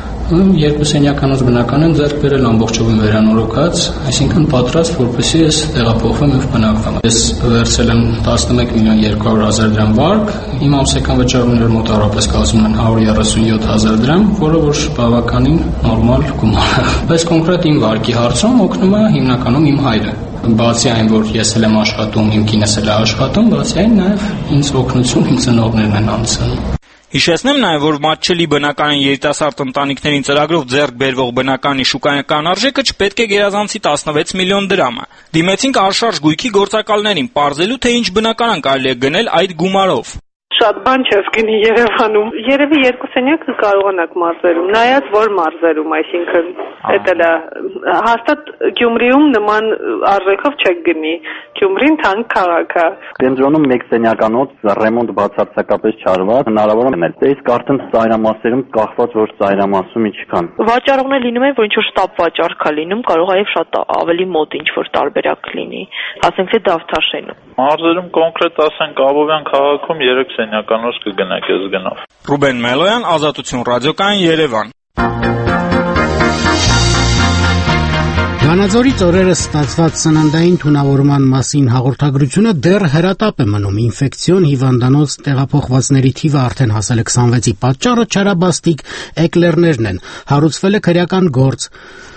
երկու սենյականոց բնական են ձեռք բերել ամբողջովին վերանորոգած, այսինքն պատրաստ, որպեսզի ես տեղափոխվեմ եւ բնակվեմ։ Ես վերցրել եմ տասնմեկ միլիոն երկու հարյուր հազար դրամ վարկ, իմ ամսական վճարումները մոտավորապես կազմում են հարյուր երեսունյոթ հազար դրամ, որը որ բավականին նորմալ գումար է։ Բայց կոնկրետ իմ վարկի հարցում օգնում է հիմնականում իմ հայրը։ Բացի այն, որ ես էլ եմ աշխատում, իմ կինս էլ է աշխատում, բացի այն նաև ինձ օգնություն իմ ծնողներն են անցել։ Հիշեցնեմ նաև, որ մատչելի բնակարան երիտասարդ ընտանիքներին ծրագրով ձեռք բերվող բնականի շուկայական արժեքը չպետք է գերազանցի տասնվեց միլիոն դրամը։ Դիմեցինք անշարժ գույքի գործակալներին, պարզելու թե ինչ բնակարան կարելի է գնել այդ գումարով։ Շատ բան չես գնի Երևանում։ Երևի երկու սենյակ կարողանաք մարզերում, նայած որ մարզերում, այսինքն դա էլ է հաստատ Գյումրիում նման արժեքով չեք գնի։ Գյումրին թանկ քաղաք է։ Կենտրոնում մեկ սենյականոց ռեմոնտ բացարձակապես չարված, հնարավոր է մել։ Իսկ արդեն ծայրամասերում կախված որ ծայրամասում ինչքան։ Վաճառողներ լինում են, որ ինչ որ շտապ վաճառք է լինում, կարող է եւ շատ ավելի մոտ ինչ որ տարբերակ լինի։ Ասենք թե Դավթաշենում։ Մարզերում կոնկրետ ասենք Աբովյան քաղաքում երեք սենյականոց կգնաք ես գնով։ Ռուբեն Մելոյան, Ազատություն ռադիոկայան, Երևան։ Վանաձորից օրերս ստացված սննդային թունավորման մասին հաղորդագրությունը դեռ հրատապ է մնում։ Ինֆեկցիոն հիվանդանոց տեղափոխվածների թիվը արդեն հասել է քսանվեցի, պատճառը չարաբաստիկ էկլերներն են։ Հարուցվել է քրեական գործ։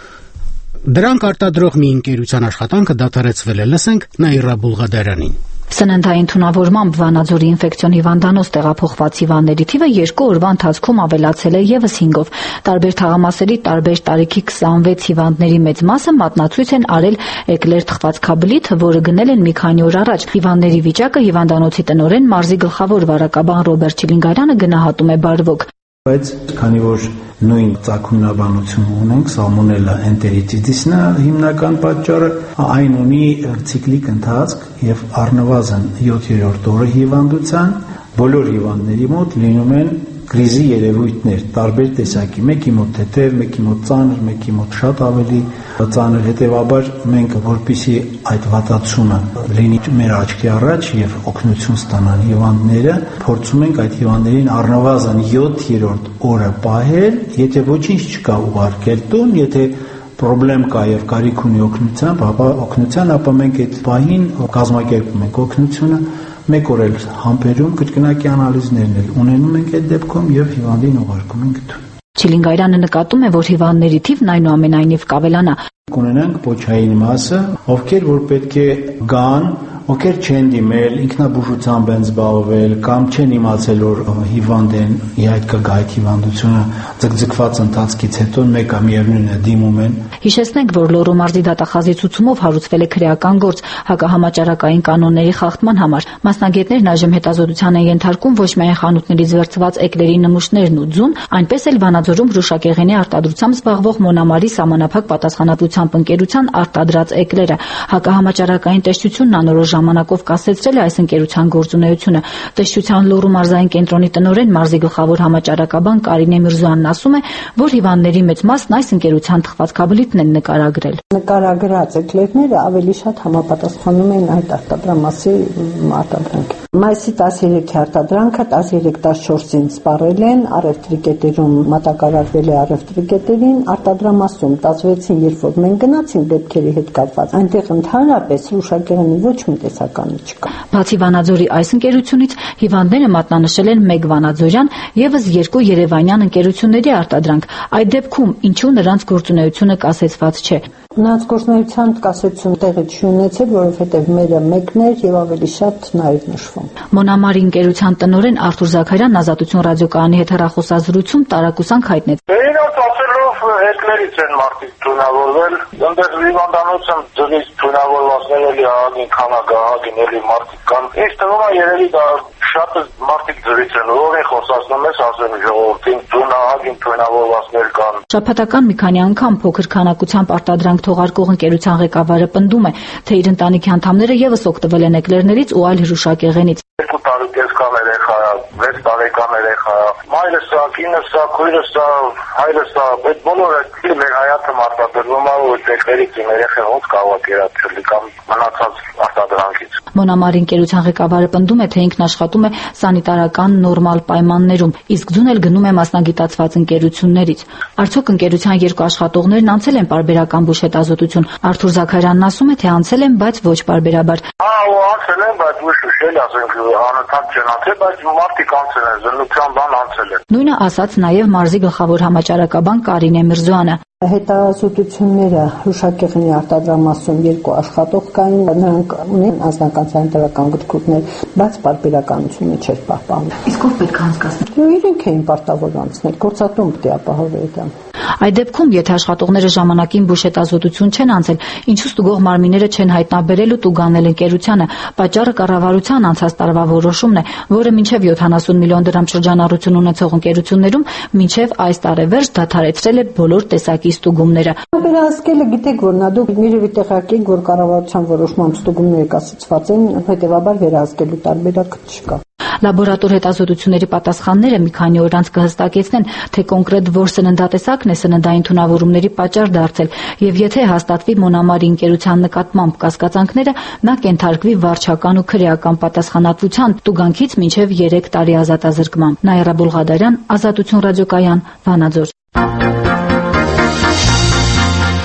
Դրանք արտադրող մի ընկերության աշխատանքը դադարեցվել է։ Լսենք Նաիրա Բուլղադարյանին։ Սննդային թունավորմամբ Վանաձորի ինֆեկցիոն հիվանդանոց տեղափոխված հիվանդների թիվը երկու օրվա ընթացքում ավելացել է ևս հինգով։ Տարբեր թաղամասերի տարբեր տարիքի քսանվեց հիվանդների մեծ մասը մատնացույց են արել էկլեր թխվածքաբլիթ, որը գնել են մի քանի օր առաջ։ Հիվանդների վիճակը հիվանդանոցի տնօրեն մարզի գլխավոր վարակաբան Ռոբերտ Չիլինգարյանը գնահատում է բարվոք։ Բայց քանի որ նույն ծագումնաբանություն ունենք, սալմոնելա էնտերիտիդիսն է հիմնական պատճառը, այն ունի ցիկլիկ ընթացք եւ առնվազն յոթերորդ օրը հիվանդության բոլոր հիվանդների մոտ լինում են կրիզի երևույթներ, տարբեր տեսակի, մեկի մոտ թեթև, մեկի մոտ ծանր, մեկի մոտ շատ ավելի ծանր, հետեւաբար մենք որպեսզի այդ վատացումը լինի մեր աչքի առաջ եւ օգնություն ստանան հիվանդները, փորձում ենք այդ հիվանդներին առնվազն յոթերորդ օրը պահել, եթե ոչինչ չկա ուղարկել տուն, եթե պրոբլեմ կա եւ կարիք ունի օգնության, ապա օգնության, ապա մենք այդ պահին կազմակերպում ենք օգնությունը, մեկ օր էլ համբերում կրկնակի անալիզներն էլ ունենում ենք այդ դեպքում եւ հիվանդին ուղարկում ենք տուն։ Չիլինգարյանը նկատում է, որ հիվանդների թիվն այնուամենայնիվ կավելանա։ Կունենանք պոչային մասը, ովքեր որ պետք է գան, ովքեր չեն դիմել, ինքնաբուժությամբ են զբաղվել կամ չեն իմացել, որ հիվանդ են, իհայտ կգա այդ հիվանդությունը ձգձգված ընթացքից հետո մեկը միևնույն է դիմում են։ Հիշեցնենք, որ Լոռու մարզի դատախազի ցուցումով հարուցվել է քրեական գործ հակահամաճարակային կանոնների խախտման համար։ Մասնագետներն այժմ հետազոտության են ենթարկում ոչ միայն խանութներից վերցված էկլերի նմուշներն ու ձուն, այնպես էլ Վանաձորում հրուշակեղենի արտադրությամբ զբաղվող Մոնամարի սահմանափակ պատասխանատվությամբ ընկերության արտադրած էկլերը։ Հակահամաճարակային տեսչությունն անորոշ ժամանակով կասեցրել է այս ընկերության գործունեությունը։ Տեսչության Լոռու մարզային կենտրոնի տնօրեն մարզի գլխավոր համաճարակաբան Կարինե Միրզոյանն ասում է, որ հիվանդների մեծ մասն այս ընկերության թխվածքաբլիթն են նկարագրել։ Նկարագրած էկլերները ավելի շատ համապատասխանում են այդ արտադրամասի արտադրանքին։ Մայիսի տասներեքի արտադրանքը տասներեք տասնչորսին սպառել են, առևտրի կետերում մատակարարվել է առևտրի կետերին, արտադրամասում տասվեցին, երբ որ մենք գնացինք դեպքերի հետ կապված, այնտեղ ընդհանրապես հրուշակեղենի ոչ մի տեսականի չկա։ Բացի Վանաձորի այս ընկերությունից հիվանդները մատնանշել են մեկ վանաձորյան եւս երկու երևանյան ընկերությունների արտադրանք։ Այդ դեպքում ինչու նրանց գործունեությունը կասեցված չէ։ Նրանց գործունեության կասեցում տեղի չի ունեցել, որովհետև մերը մեկն էր եւ ավելի շատ նաեւ նշվում։ Մոնամարի ընկերության տնօրեն Արթուր Զաքարյանն Ազատություն ռադիոկայանի հետ հեռախոսազրույցում տարակուսանք հայտնեց։ Իրոք ասելով էկլերից են մարդիկ թունավորվել, այնտեղ հիվանդանոցը դրից թունավորվածներ էլի ահագին քանակ, ահագին էլի մարդիկ կան։ Ինձ թվում է երևի դա շատ մարդիկ դրից են, որին խոսացնում ես, ասեմ ժողովրդին, տուն ահագին թունավորվածներ կան։ Շաբաթական մի քանի անգամ փոքր քանակությամբ արտադրանք թողարկող ընկերության ղեկավարը պնդում է, թե իր ընտանիքի անդամները եւս օգտվել են էկլերներից ու այլ հրուշակեղենից։ Երկու տարի կեսկան երեխա, վեց տարեկան երեխա, մայրս սա, կինս սա, քույրս սա, հայրս սա, այդ բոլորը մեր հայացը արտադրվում է, որ էկլերից իմ երեխան ոնց կարող է կերակրել կամ մնացած արտադրանքից։ Մոնամարի ընկերության ղեկավարը պնդում է, թե ինքն աշխատում է սանիտարական նորմալ պայմաններում, իսկ ձուն էլ գնում է մասնագիտացված ընկերություններից։ Արդյոք ընկերության երկու աշխատողներն անցել են պարբերական բուժ հետազոտություն։ Արթուր Զաքարյանն ասում է, թե անցել են, բայց ոչ պարբերաբար։ Հա, ու անցել են, բայց ոչ շուշել, ասենք անընդհատ չեն անցել, բայց մարդիկ անցել են, զննության բան անցել են։ Նույնը ասաց նաև մարզի գլխավոր համաճարակաբան Կարինե Միրզոյանը։ Հետազոտությունները հրուշակեղենի արտադրամասում երկու աշխատող կային, նրանք ունեն անձնական սանիտարական գրքույկներ, բայց պարբերականությունը չէր պահպանում։ Իսկ ով պետք է անցկացնի։ Իրենք էին պարտավոր անցնել, գործատուն պետք է ապահովեր դա։ Այդ դեպքում, եթե աշխատողները ժամանակին բուժ հետազոտություն չեն անցել, ինչու ստուգող մարմինները չեն հայտնաբերել ու տուգանել ընկերությանը, պատճառը կառավարության անցած տարվա որոշումն է, որը մինչև յոթանասուն միլիոն դրամ շրջանառություն ունեցող ընկերություններում մինչև այս տարեվերջ դադարեցրել է բոլոր տեսակի ստուգումները։ Վերահսկելը գիտեք, որ նա դուք երևի տեղյակ եք, որ կառավարության որոշմամբ ստուգումները կասեցված են, հետեւաբար վերահսկելու տարբերակ չկա։ Լաբորատոր հետազոտությունների պատասխանները մի քանի օր անց կհստակեցնեն, թե կոնկրետ որ սննդատեսակն է սննդային թունավորումների պատճառ դարձել, եւ եթե հաստատվի Մոնամարի ընկերության նկատմամբ կասկածանքները, նա կենթարկվի վարչական ու քրեական պատասխանատվության տուգանքից մինչև երեք տարի ազատազրկման։ Նաիրա Բուլղադարյան, Ազատություն ռադիոկայան, Վանաձոր։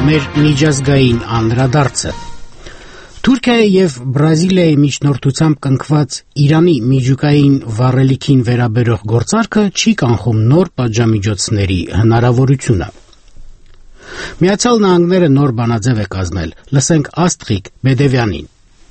մեր միջազգային անդրադարձը։ Թուրքիայի եւ Բրազիլիայի միջնորդությամբ կնքված Իրանի միջուկային վառելիքին վերաբերող գործարքը չի կանխում նոր պատժամիջոցների հնարավորությունը։ Միացյալ Նահանգները նոր բանաձև է կազմել, լսենք Աստղիկ Բեդևյանին։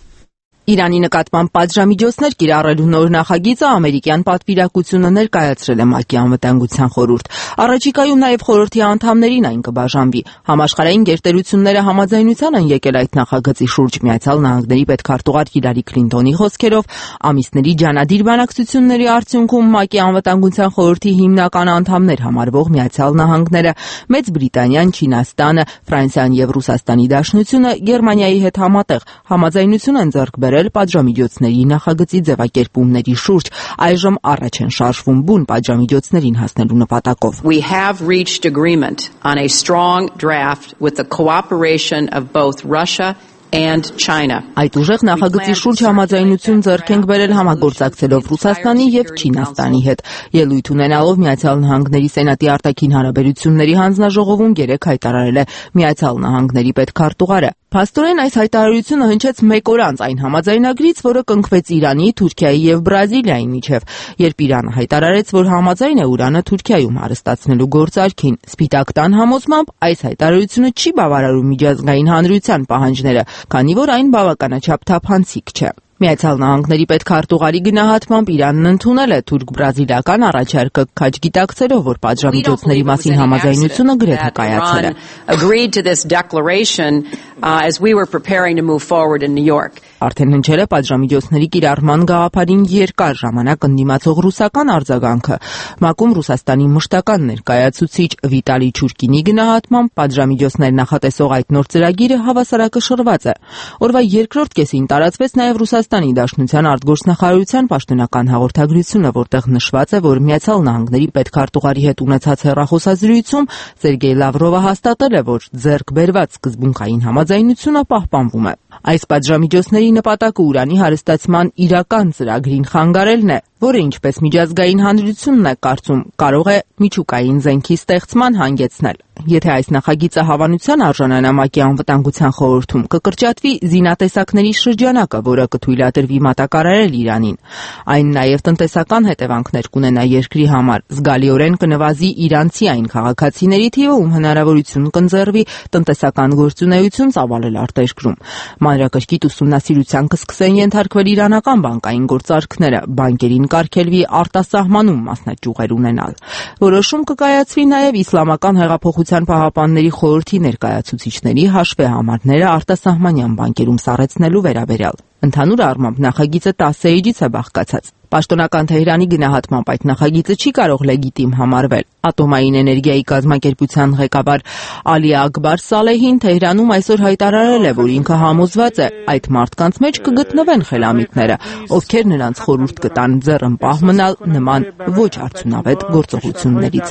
Իրանի նկատմամբ պատժամիջոցներ կիրառելու նոր նախագիծը ամերիկյան պատվիրակությունը ներկայացրել է ՄԱԿ-ի անվտանգության խորհուրդ։ Առաջիկայում նաև խորհրդի անդամներին այն կբաժանվի։ Համաշխարհային գերտերությունները համաձայնության են եկել այդ նախագծի շուրջ Միացյալ Նահանգների պետքարտուղար Հիլարի Քլինտոնի խոսքերով, ամիսների ջանադիր բանակցությունների արդյունքում ՄԱԿ-ի անվտանգության խորհրդի հիմնական անդամներ համարվող Միացյալ Նահանգները, Մեծ Բրիտանիան, Չինաստանը, Ֆրանսիան եւ Ռուսաստանի Դաշնությունը Գերմանիայի հետ համատեղ համաձայնություն են ձեռք բերել պատժամիջոցների նախագծի ձևակերպումների շուրջ, այժմ առաջ են շարժվում բուն պատժամիջոցներին հասնելու նպատակով։ We have reached agreement on a strong draft with the cooperation of both Russia and China. Այդ ուժեղ նախագծի շուրջ համաձայնություն ձեռք ենք բերել համագործակցելով Ռուսաստանի եւ Չինաստանի հետ։ Ելույթ ունենալով Միացյալ Նահանգների Սենատի արտաքին հարաբերությունների հանձնաժողովում գերեկ հայտարարել է Միացյալ Նահանգների պետքարտուղարը։ Փաստորեն այս հայտարարությունը հնչեց մեկ օր անց այն համաձայնագրից, որը կնքվեց Իրանի, Թուրքիայի եւ Բրազիլիայի միջև, երբ Իրանը հայտարարեց, որ համաձայն է ուրանը Թուրքիայում հարստացնելու գործարքին։ Սպիտակ տան համոզմամբ այս հայտարարությունը չի բավարարում միջազգային հանրության պահանջները, քանի որ այն բավականաչափ թափանցիկ չէ։ Միացյալ Նահանգների պետքարտուղարի գնահատմամբ Իրանն ընդունել է թուրք-բրազիլական առաջարկը, քաջ գիտակցելով, որ պատժամիջոցների մասին համաձայնությունը գրեթե կայացել է։ Agreed to this declaration uh, as we were preparing to move forward in New York. Արդեն հնչել է պատժամիջոցների կիրառման գաղափարին երկար ժամանակ ընդդիմացող ռուսական արձագանքը։ ՄԱԿ-ում Ռուսաստանի մշտական ներկայացուցիչ Վիտալի Չուրկինի գնահատմամբ պատժամիջոցներ նախատեսող այդ նոր ծրագիրը հավասարակշռված է։ Օրվա երկրորդ կեսին տարածվեց նաև Ռուսաստանի Դաշնության արտգործնախարարության պաշտոնական հաղորդագրությունը, որտեղ նշված է, որ Միացյալ Նահանգների պետքարտուղարի հետ ունեցած հեռախոսազրույցում Սերգեյ Լավրովը հաստատել է, որ ձեռք բերված սկզբունքային համաձայնությունը պահպանվում է։ Այս պատժամիջոցների նպատակը ուրանի հարստացման իրական ծրագրին խանգարելն է, որը ինչպես միջազգային հանրությունն է կարծում, կարող է միջուկային զենքի ստեղծման հանգեցնել։ Եթե այս նախագիծը հավանության արժանանա ՄԱԿ-ի անվտանգության խորհրդում, կկրճատվի զինատեսակների շրջանակը, որը կթույլատրվի մատակարարել Իրանին։ Այն նաև տնտեսական հետևանքներ կունենա երկրի համար, զգալիորեն կնվազի իրանցի այն քաղաքացիների թիվը, ում հնարավորություն կընձեռվի տնտեսական գործունեություն ծավալել արտերկրում։ Մանրակրկիտ ուսումնասիրության կսկսեն ենթարկվել իրանական բանկային գործարքները, բանկերին կարգելվի արտասահմանում մասնաճյուղեր ունենալ։ Որոշում կկայացվի նաև Իսլամական հեղափոխության պահապանների խորհրդի ներկայացուցիչների հաշվեհամարները արտասահմանյան բանկերում սառեցնելու վերաբերյալ։ Ընդհանուր առմամբ նախագիծը տասը էջից է բաղկացած։ Պաշտոնական Թեհրանի գնահատմամբ այդ նախագիծը չի կարող լեգիտիմ համարվել։ Ատոմային էներգիայի կազմակերպության ղեկավար Ալի Ակբար Սալեհին Թեհրանում այսօր հայտարարել է, որ ինքը համոզված է, այդ մարդկանց մեջ կգտնվեն խելամիտները, ովքեր նրանց խորհուրդ կտան ձեռնպահ մնալ նման ոչ արդյունավետ գործողություններից։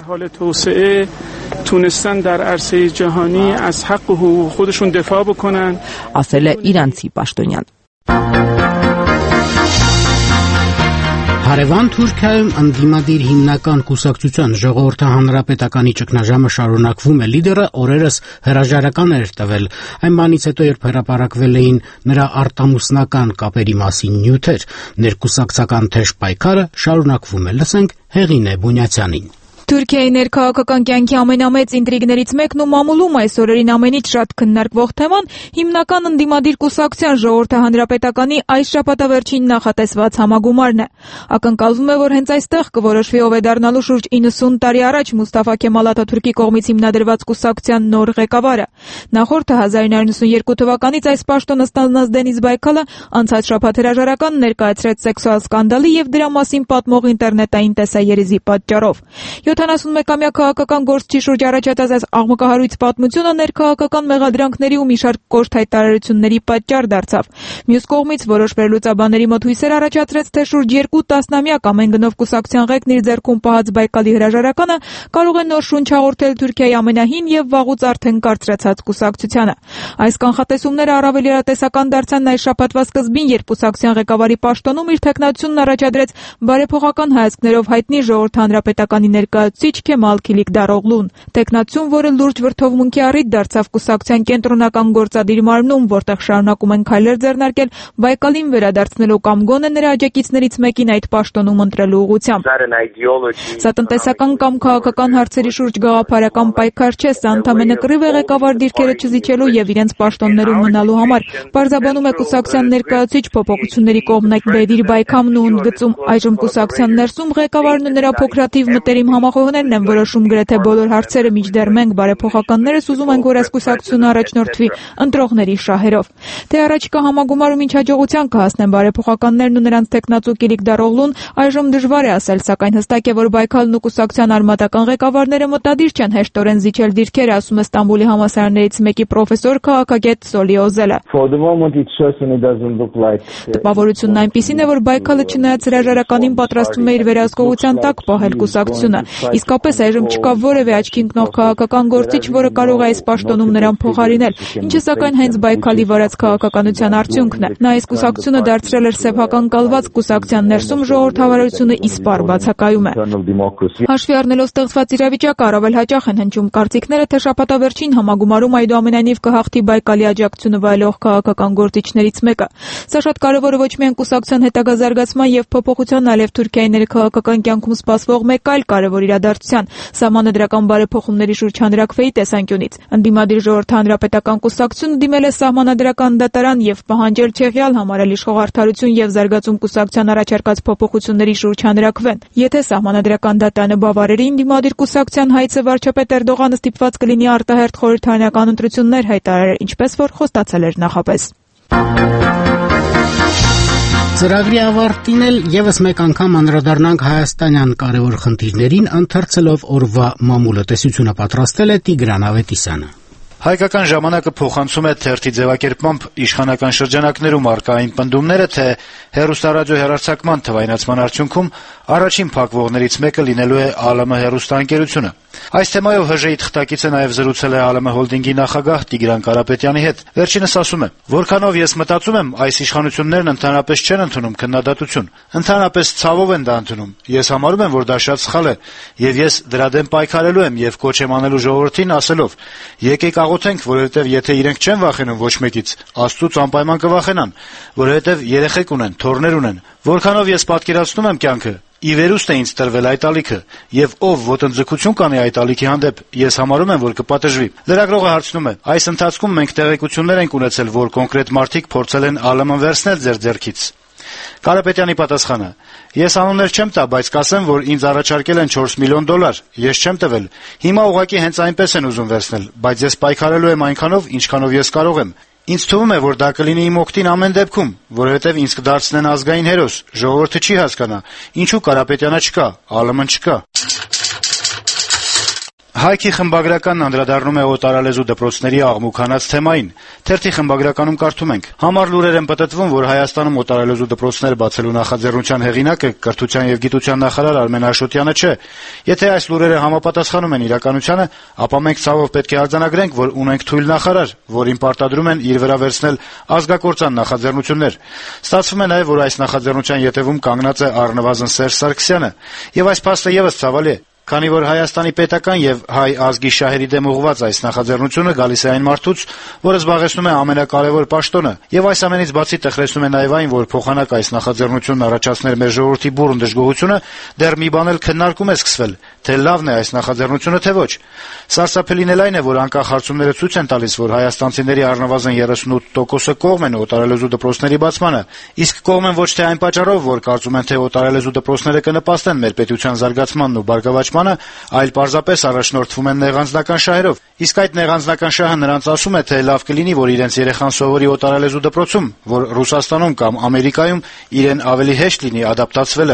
Ասել է իրանցի պաշտոնյան։ Հարևան Թուրքիայում ընդդիմադիր հիմնական կուսակցության ժողովրդի հանրապետականի ճգնաժամը շարունակվում է։ Լիդերը օրերս հրաժարական էր տվել այն բանից հետո, երբ հրապարակվել էին նրա արտամուսնական կապերի մասին նյութեր։ Ներկուսակցական թեժ պայքարը շարունակվում է։ Լսենք Հեղինե Բունյացյանին։ Թուրքիայի ներքաղաքական կյանքի ամենամեծ ինտրիգներից մեկն ու մամուլում այս օրերին ամենից շատ քննարկվող թեման հիմնական ընդդիմադիր կուսակցության ժողովրդի հանրապետականի այս շաբաթավերջին նախատեսված համագումարն է։ Ակնկալվում է, որ հենց այստեղ կորոշվի ով է դառնալու շուրջ իննսուն տարի առաջ Մուստաֆա Քեմալ Աթաթուրքի կողմից հիմնադրված կուսակցության նոր ղեկավարը։ Նախորդը հազար ինը հարյուր նվաթ թվականից այս պաշտոնը ստանձնած Դենիս Բայքալը անցած շաբաթ հրաժարական ներկայացրեց սեքսուալ սկանդալի եւ դրա մասին պատմող ինտերնետային տեսաերիզի պատճառով։ յոթանասունմեկամյա քաղաքական գործչի շուրջ առաջացած այս աղմկահարույց պատմությունը ներքաղաքական մեղադրանքների ու մի շարք կոշտ հայտարարությունների պատճառ դարձավ։ Մյուս կողմից որոշ վերլուծաբանների մոտ հույսեր առաջացրեց, թե շուրջ երկու տասնամյակ ամեն գնով կուսակցության ղեկն իր ձեռքում պահած Բայկալի հրաժարականը կարող է նոր շունչ հաղորդել Թուրքիայի ամենահին եւ վաղուց արդեն կարծրացած կուսակցությանը։ Այս կանխատեսումները առավել իրատեսական դարձան այս շաբաթվա սկզբին, երբ կուսակցության ղեկավարի պաշտոնում իր թեկնածությունն առաջադրեց բարեփոխական հայացքներով հայտնի ժողովրդի հանրապետականի ներկայացուցիչ ներկայացուցիչ Քեմալ Քիլիկդարօղլուն։ Տեխնացուն, որը լուրջ վրդովմունքի առիթ դարձավ կուսակցության կենտրոնական գործադիր մարմնում, որտեղ շարունակում են քայլեր ձեռնարկել Բայկալին վերադարձնելու կամ գոնե նրա աջակիցներից մեկին այդ պաշտոնում ընտրելու ուղղությամբ։ Սա տնտեսական կամ քաղաքական հարցերի շուրջ գաղափարական պայքար չէ, սա ընդամենը կռիվ է ղեկավար դիրքերը չզիջելու եւ իրենց պաշտոններում մնալու համար։ Պարզաբանում է կուսակցության ներկայացուցիչ փոփոխությունների կողմնակի Բեդիր Բայքամն ու ընդգծում, այժմ կուսակցության ներսում ղեկավարն ու նրա փոքրաթիվ մտերիմ համախոհներն են որոշում գրեթե բոլոր հարցերը, մինչդեռ մենք բարեփոխականներս ուզում ենք, որ այս կուսակցությունը առաջնորդվի ընտրողների շահերով։ Թե առաջիկա համագումարում ինչ հաջողության կհասնեն բարեփոխականներն ու նրանց տեխնացու Քիլիկդարօղլուն, այժմ դժվար է ասել, սակայն հստակ է, որ Բայքալն ու կուսակցության արմատական ղեկավարները մտադիր չեն հեշտորեն զիջել դիրքերը, ասում է Ստամբուլի համալսարաններից մեկի պրոֆեսոր քաղաքագետ Սոլի Օզելը։ Տպավորությունն այնպիսին է, որ Բայքալը չնայած հրաժարականին պատրաստվում է իր վերահսկողության տակ պահել կուսակցությունը։ Իսկապես այժմ չկա որևէ աչքի ընկնող քաղաքական գործիչ, որը կարող է այս պաշտոնում նրան փոխարինել, ինչը սակայն հենց Բայքալի վարած քաղաքականության արդյունքն է։ Նա այս կուսակցությունը դարձրել էր սեփական կալված, կուսակցության ներսում ժողովրդավարությունը իսպառ բացակայում է։ Հաշվի առնելով ստեղծված իրավիճակը, առավել հաճախ են հնչում կարծիքները, թե շաբաթավերջին համագումարում այդուամենայնիվ կհաղթի Բայկալի աջակցությունը վայելող քաղաքական գործիչներից մեկը։ Սա շատ կարևոր է ոչ միայն կուսակցության հետագա զարգացման եւ փոփոխության, այլև Թուրքիայի ներքաղաքական կյանքում սպասվող մեկ այլ կարևոր իրադարձության՝ սահմանադրական բարեփոխումների շուրջ հանրաքվեի տեսանկյունից։ Ընդդիմադիր ժողովրդահանրապետական կուսակցությունը դիմել է սահմանադրական դատարան եւ պահանջել չեղյալ համարել իշխող Արդարություն եւ Զարգացում կուսակցության առաջարկած փոփոխությունների շուրջ հանրաքվեն։ Եթե սահմանադրական դատարանը բավարարի ընդդիմադիր կուսակցության հայցը, վարչապետ Էրդողանը ստիպված կլինի արտահերթ խորհրդարանական ընտրություններ հայտարարել, ինչպես որ խոստացել էր նախապես։ Ծրագրի ավարտին էլ եւս մեկ անգամ անդրադառնանք հայաստանյան կարևոր խնդիրներին, ընթերցելով օրվա մամուլը տեսությունը պատրաստել է Տիգրան Ավետիսյանը։ Հայկական ժամանակը փոխանցում է թերթի ձևակերպմամբ իշխանական շրջանակներում արկային պնդումները, թե հեռուստարադիո հեռարձակման թվայնացման արդյունքում առաջին փակվողներից մեկը լինելու է ԱԼՄ հեռուստաընկերությունը։ Այս թեմայով ՀԺ-ի թղթակիցը նաև զրուցել է ԱԼՄ հոլդինգի նախագահ Տիգրան Կարապետյանի հետ։ Վերջինս ասում է. «Որքանով ես մտածում եմ, այս իշխանություններն ընդհանրապես չեն ընդունում քննադատություն, ընդհանրապես ցավով են դա ընդունում։ Ես համարում եմ, որ դա շատ սխալ է, եւ ես դրա դեմ պայքարելու եմ եւ կոչ եմ անելու ժողովրդին ասելով. եկեք աղոթենք, որովհետեւ եթե իրենք չեն վախենում ոչ մեկից, Աստծուց անպայման կվախենան, որովհետեւ երեխեք ունեն, թոռներ ունեն։ Որքանով ես պատկերացնում եմ կյանքը, ի վերուստ է ինձ տրվել այդ ալիքը, եւ ով ոտնձգություն կանի այդ ալիքի հանդեպ, ես համարում եմ, որ կպատժվի»։ Լրագրողը հարցնում է. «Այս ընթացքում մենք տեղեկություններ ենք ունեցել, որ կոնկրետ մարդիկ փորձել են ԱԼՄ-ն վերցնել ձեր ձեռքից»։ Կարապետյանի պատասխանը. «Ես անուններ չեմ տա, բայց կասեմ, որ ինձ առաջարկել են չորս միլիոն դոլար, ես չեմ տվել։ Հիմա ուղղակի հենց այնպես են ուզում վերցնել, բայց ես պայքարելու եմ այնքանով, ինչքանով ես կարող եմ։ Ինձ թվում է, որ դա կլինի իմ օգտին ամեն դեպքում, որովհետև ինձ կդարձնեն ազգային հերոս, ժողովուրդը չի հասկանա, ինչու Կարապետյանը չկա, ԱԼՄ-ն չկա»։ Հայքի խմբագրականն անդրադառնում է օտարալեզու դպրոցների աղմուկ-հանած թեմային։ Թերթի խմբագրականում կարդում ենք. «Համառ լուրեր են պտտվում, որ Հայաստանում օտարալեզու դպրոցներ բացելու նախաձեռնության հեղինակը կրթության եւ գիտության նախարար Արմեն Աշոտյանը չէ։ Եթե այս լուրերը համապատասխանում են իրականությանը, ապա մենք ցավով պետք է արձանագրենք, որ ունենք թույլ նախարար, որին պարտադրում են իր վրա վերցնել ազգակործան նախաձեռնություններ։ Ստացվում է նաեւ, որ այս նախաձեռնության ետևում կանգնած է առնվազն Սերժ Սարգսյանը, եւ այս փաստը եւս ցավալի է։ Քանի որ Հայաստանի պետական եւ հայ ազգի շահերի դեմ ուղղված այս նախաձեռնությունը գալիս է այն մարդուց, որը զբաղեցնում է ամենակարևոր պաշտոնը, եւ այս ամենից բացի տխրեցնում է նաեւ այն, որ փոխանակ այս նախաձեռնությունն առաջացներ մեր ժողովրդի բուռն դժգոհությունը, դեռ մի բան էլ քննարկում է սկսվել, թե լավն է այս նախաձեռնությունը, թե ոչ։ Սարսափելին էլ այն է, որ անկախ հարցումները ցույց են տալիս, որ հայաստանցիների առնվազն երեսունութ տոկոսը կողմ են օտարալեզու դպրոցների բացմանը, իսկ կողմ են ոչ թե այն պատճառով, որ կարծում են, թե օտարալեզու դպրոցները կնպաստեն մեր պետության զարգացմանն ու բարգավաճմանը, այլ պարզապես առաջնորդվում են նեղանձնական շահերով։ Իսկ այդ նեղանձնական շահը նրանց ասում է, թե լավ կլինի, որ իրենց երեխան սովորի օտարալեզու դպրոցում, որ Ռուսաստանում կամ Ամերիկայում իրեն ավելի հեշտ լինի ադապտացվելը։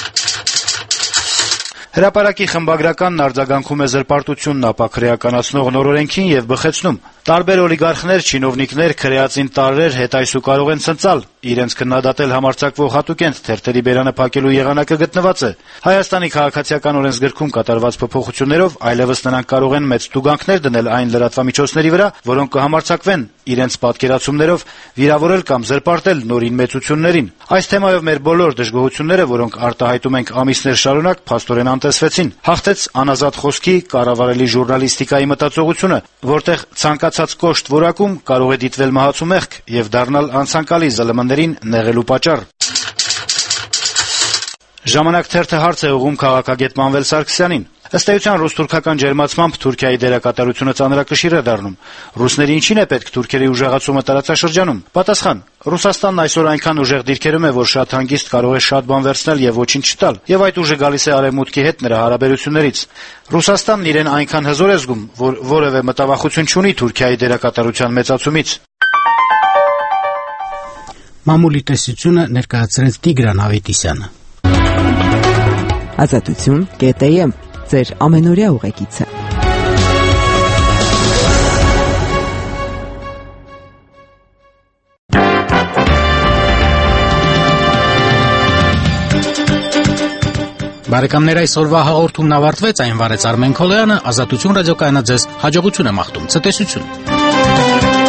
Հրապարակի խմբագրականն արձագանքում է զրպարտությունն ապաքրեականացնող նորօրենքին եւ բխեցնում. «Տարբեր օլիգարխներ, չինովնիկներ քրեածին տարրեր հետ այսու կարող են ցնցալ, իրենց քննադատել համարձակվող հատուկենտ թերթերի բերանը փակելու եղանակը գտնված է։ Հայաստանի քաղաքացիական օրենսգրքում կատարված փոփոխություններով այլևս նրանք կարող են մեծ տուգանքներ դնել այն լրատվամիջոցների վրա, որոնք կհամարձակվեն իրենց պատկերացումներով վիրավորել կամ զրպարտել նորին մեծություններին։ Այս թեմայով մեր բոլոր դժգոհությունները, որոնք արտահայտում ենք ամիսներ շարունակ, փաստորեն անտեսվեցին։ Հաղթեց անազատ խոսքի, կառավարելի ժուրնալիստիկայի մտածողությունը, որտեղ ցանկացած կոշտ որակում կարող է դիտվել մահացու մեղք եւ դառնալ անցանկալի զլմ-ներին նեղելու պատճառ։ Ժամանակ թերթը հարց է ուղղում քաղաքագետ Մանվել Սարգսյանին։ Ըստ էության ռուս-թուրքական ջերմացմամբ Թուրքիայի դերակատարությունը ծանրակշիռ է դառնում։ Ռուսների ինչին է պետք թուրքերի ուժեղացումը տարածաշրջանում։ Պատասխան. Ռուսաստանն այսօր այնքան ուժեղ դիրքերում է, որ շատ հանգիստ կարող է շատ բան վերցնել եւ ոչինչ չտալ, եւ այդ ուժը գալիս է արևմուտքի հետ նրա հարաբերություններից։ Ռուսաստանն իրեն այնքան հզոր է զգում, որ որևէ մտավախություն չունի Թուրքիայի դերակատարության մեծացումից։ Մամուլի տեսությունը ներկայացրեց Տիգրան Ավետիսյանը։ Ազատություն կետ է եմ ձեր ամենօրյա ուղեկիցը։ Բարեկամներ, այսօրվա հաղորդումն ավարտվեց, այն վարեց Արմեն Քոլոյանը, Ազատություն ռադիոկայանը ձեզ հաջողություն է մաղթում, ցտեսություն։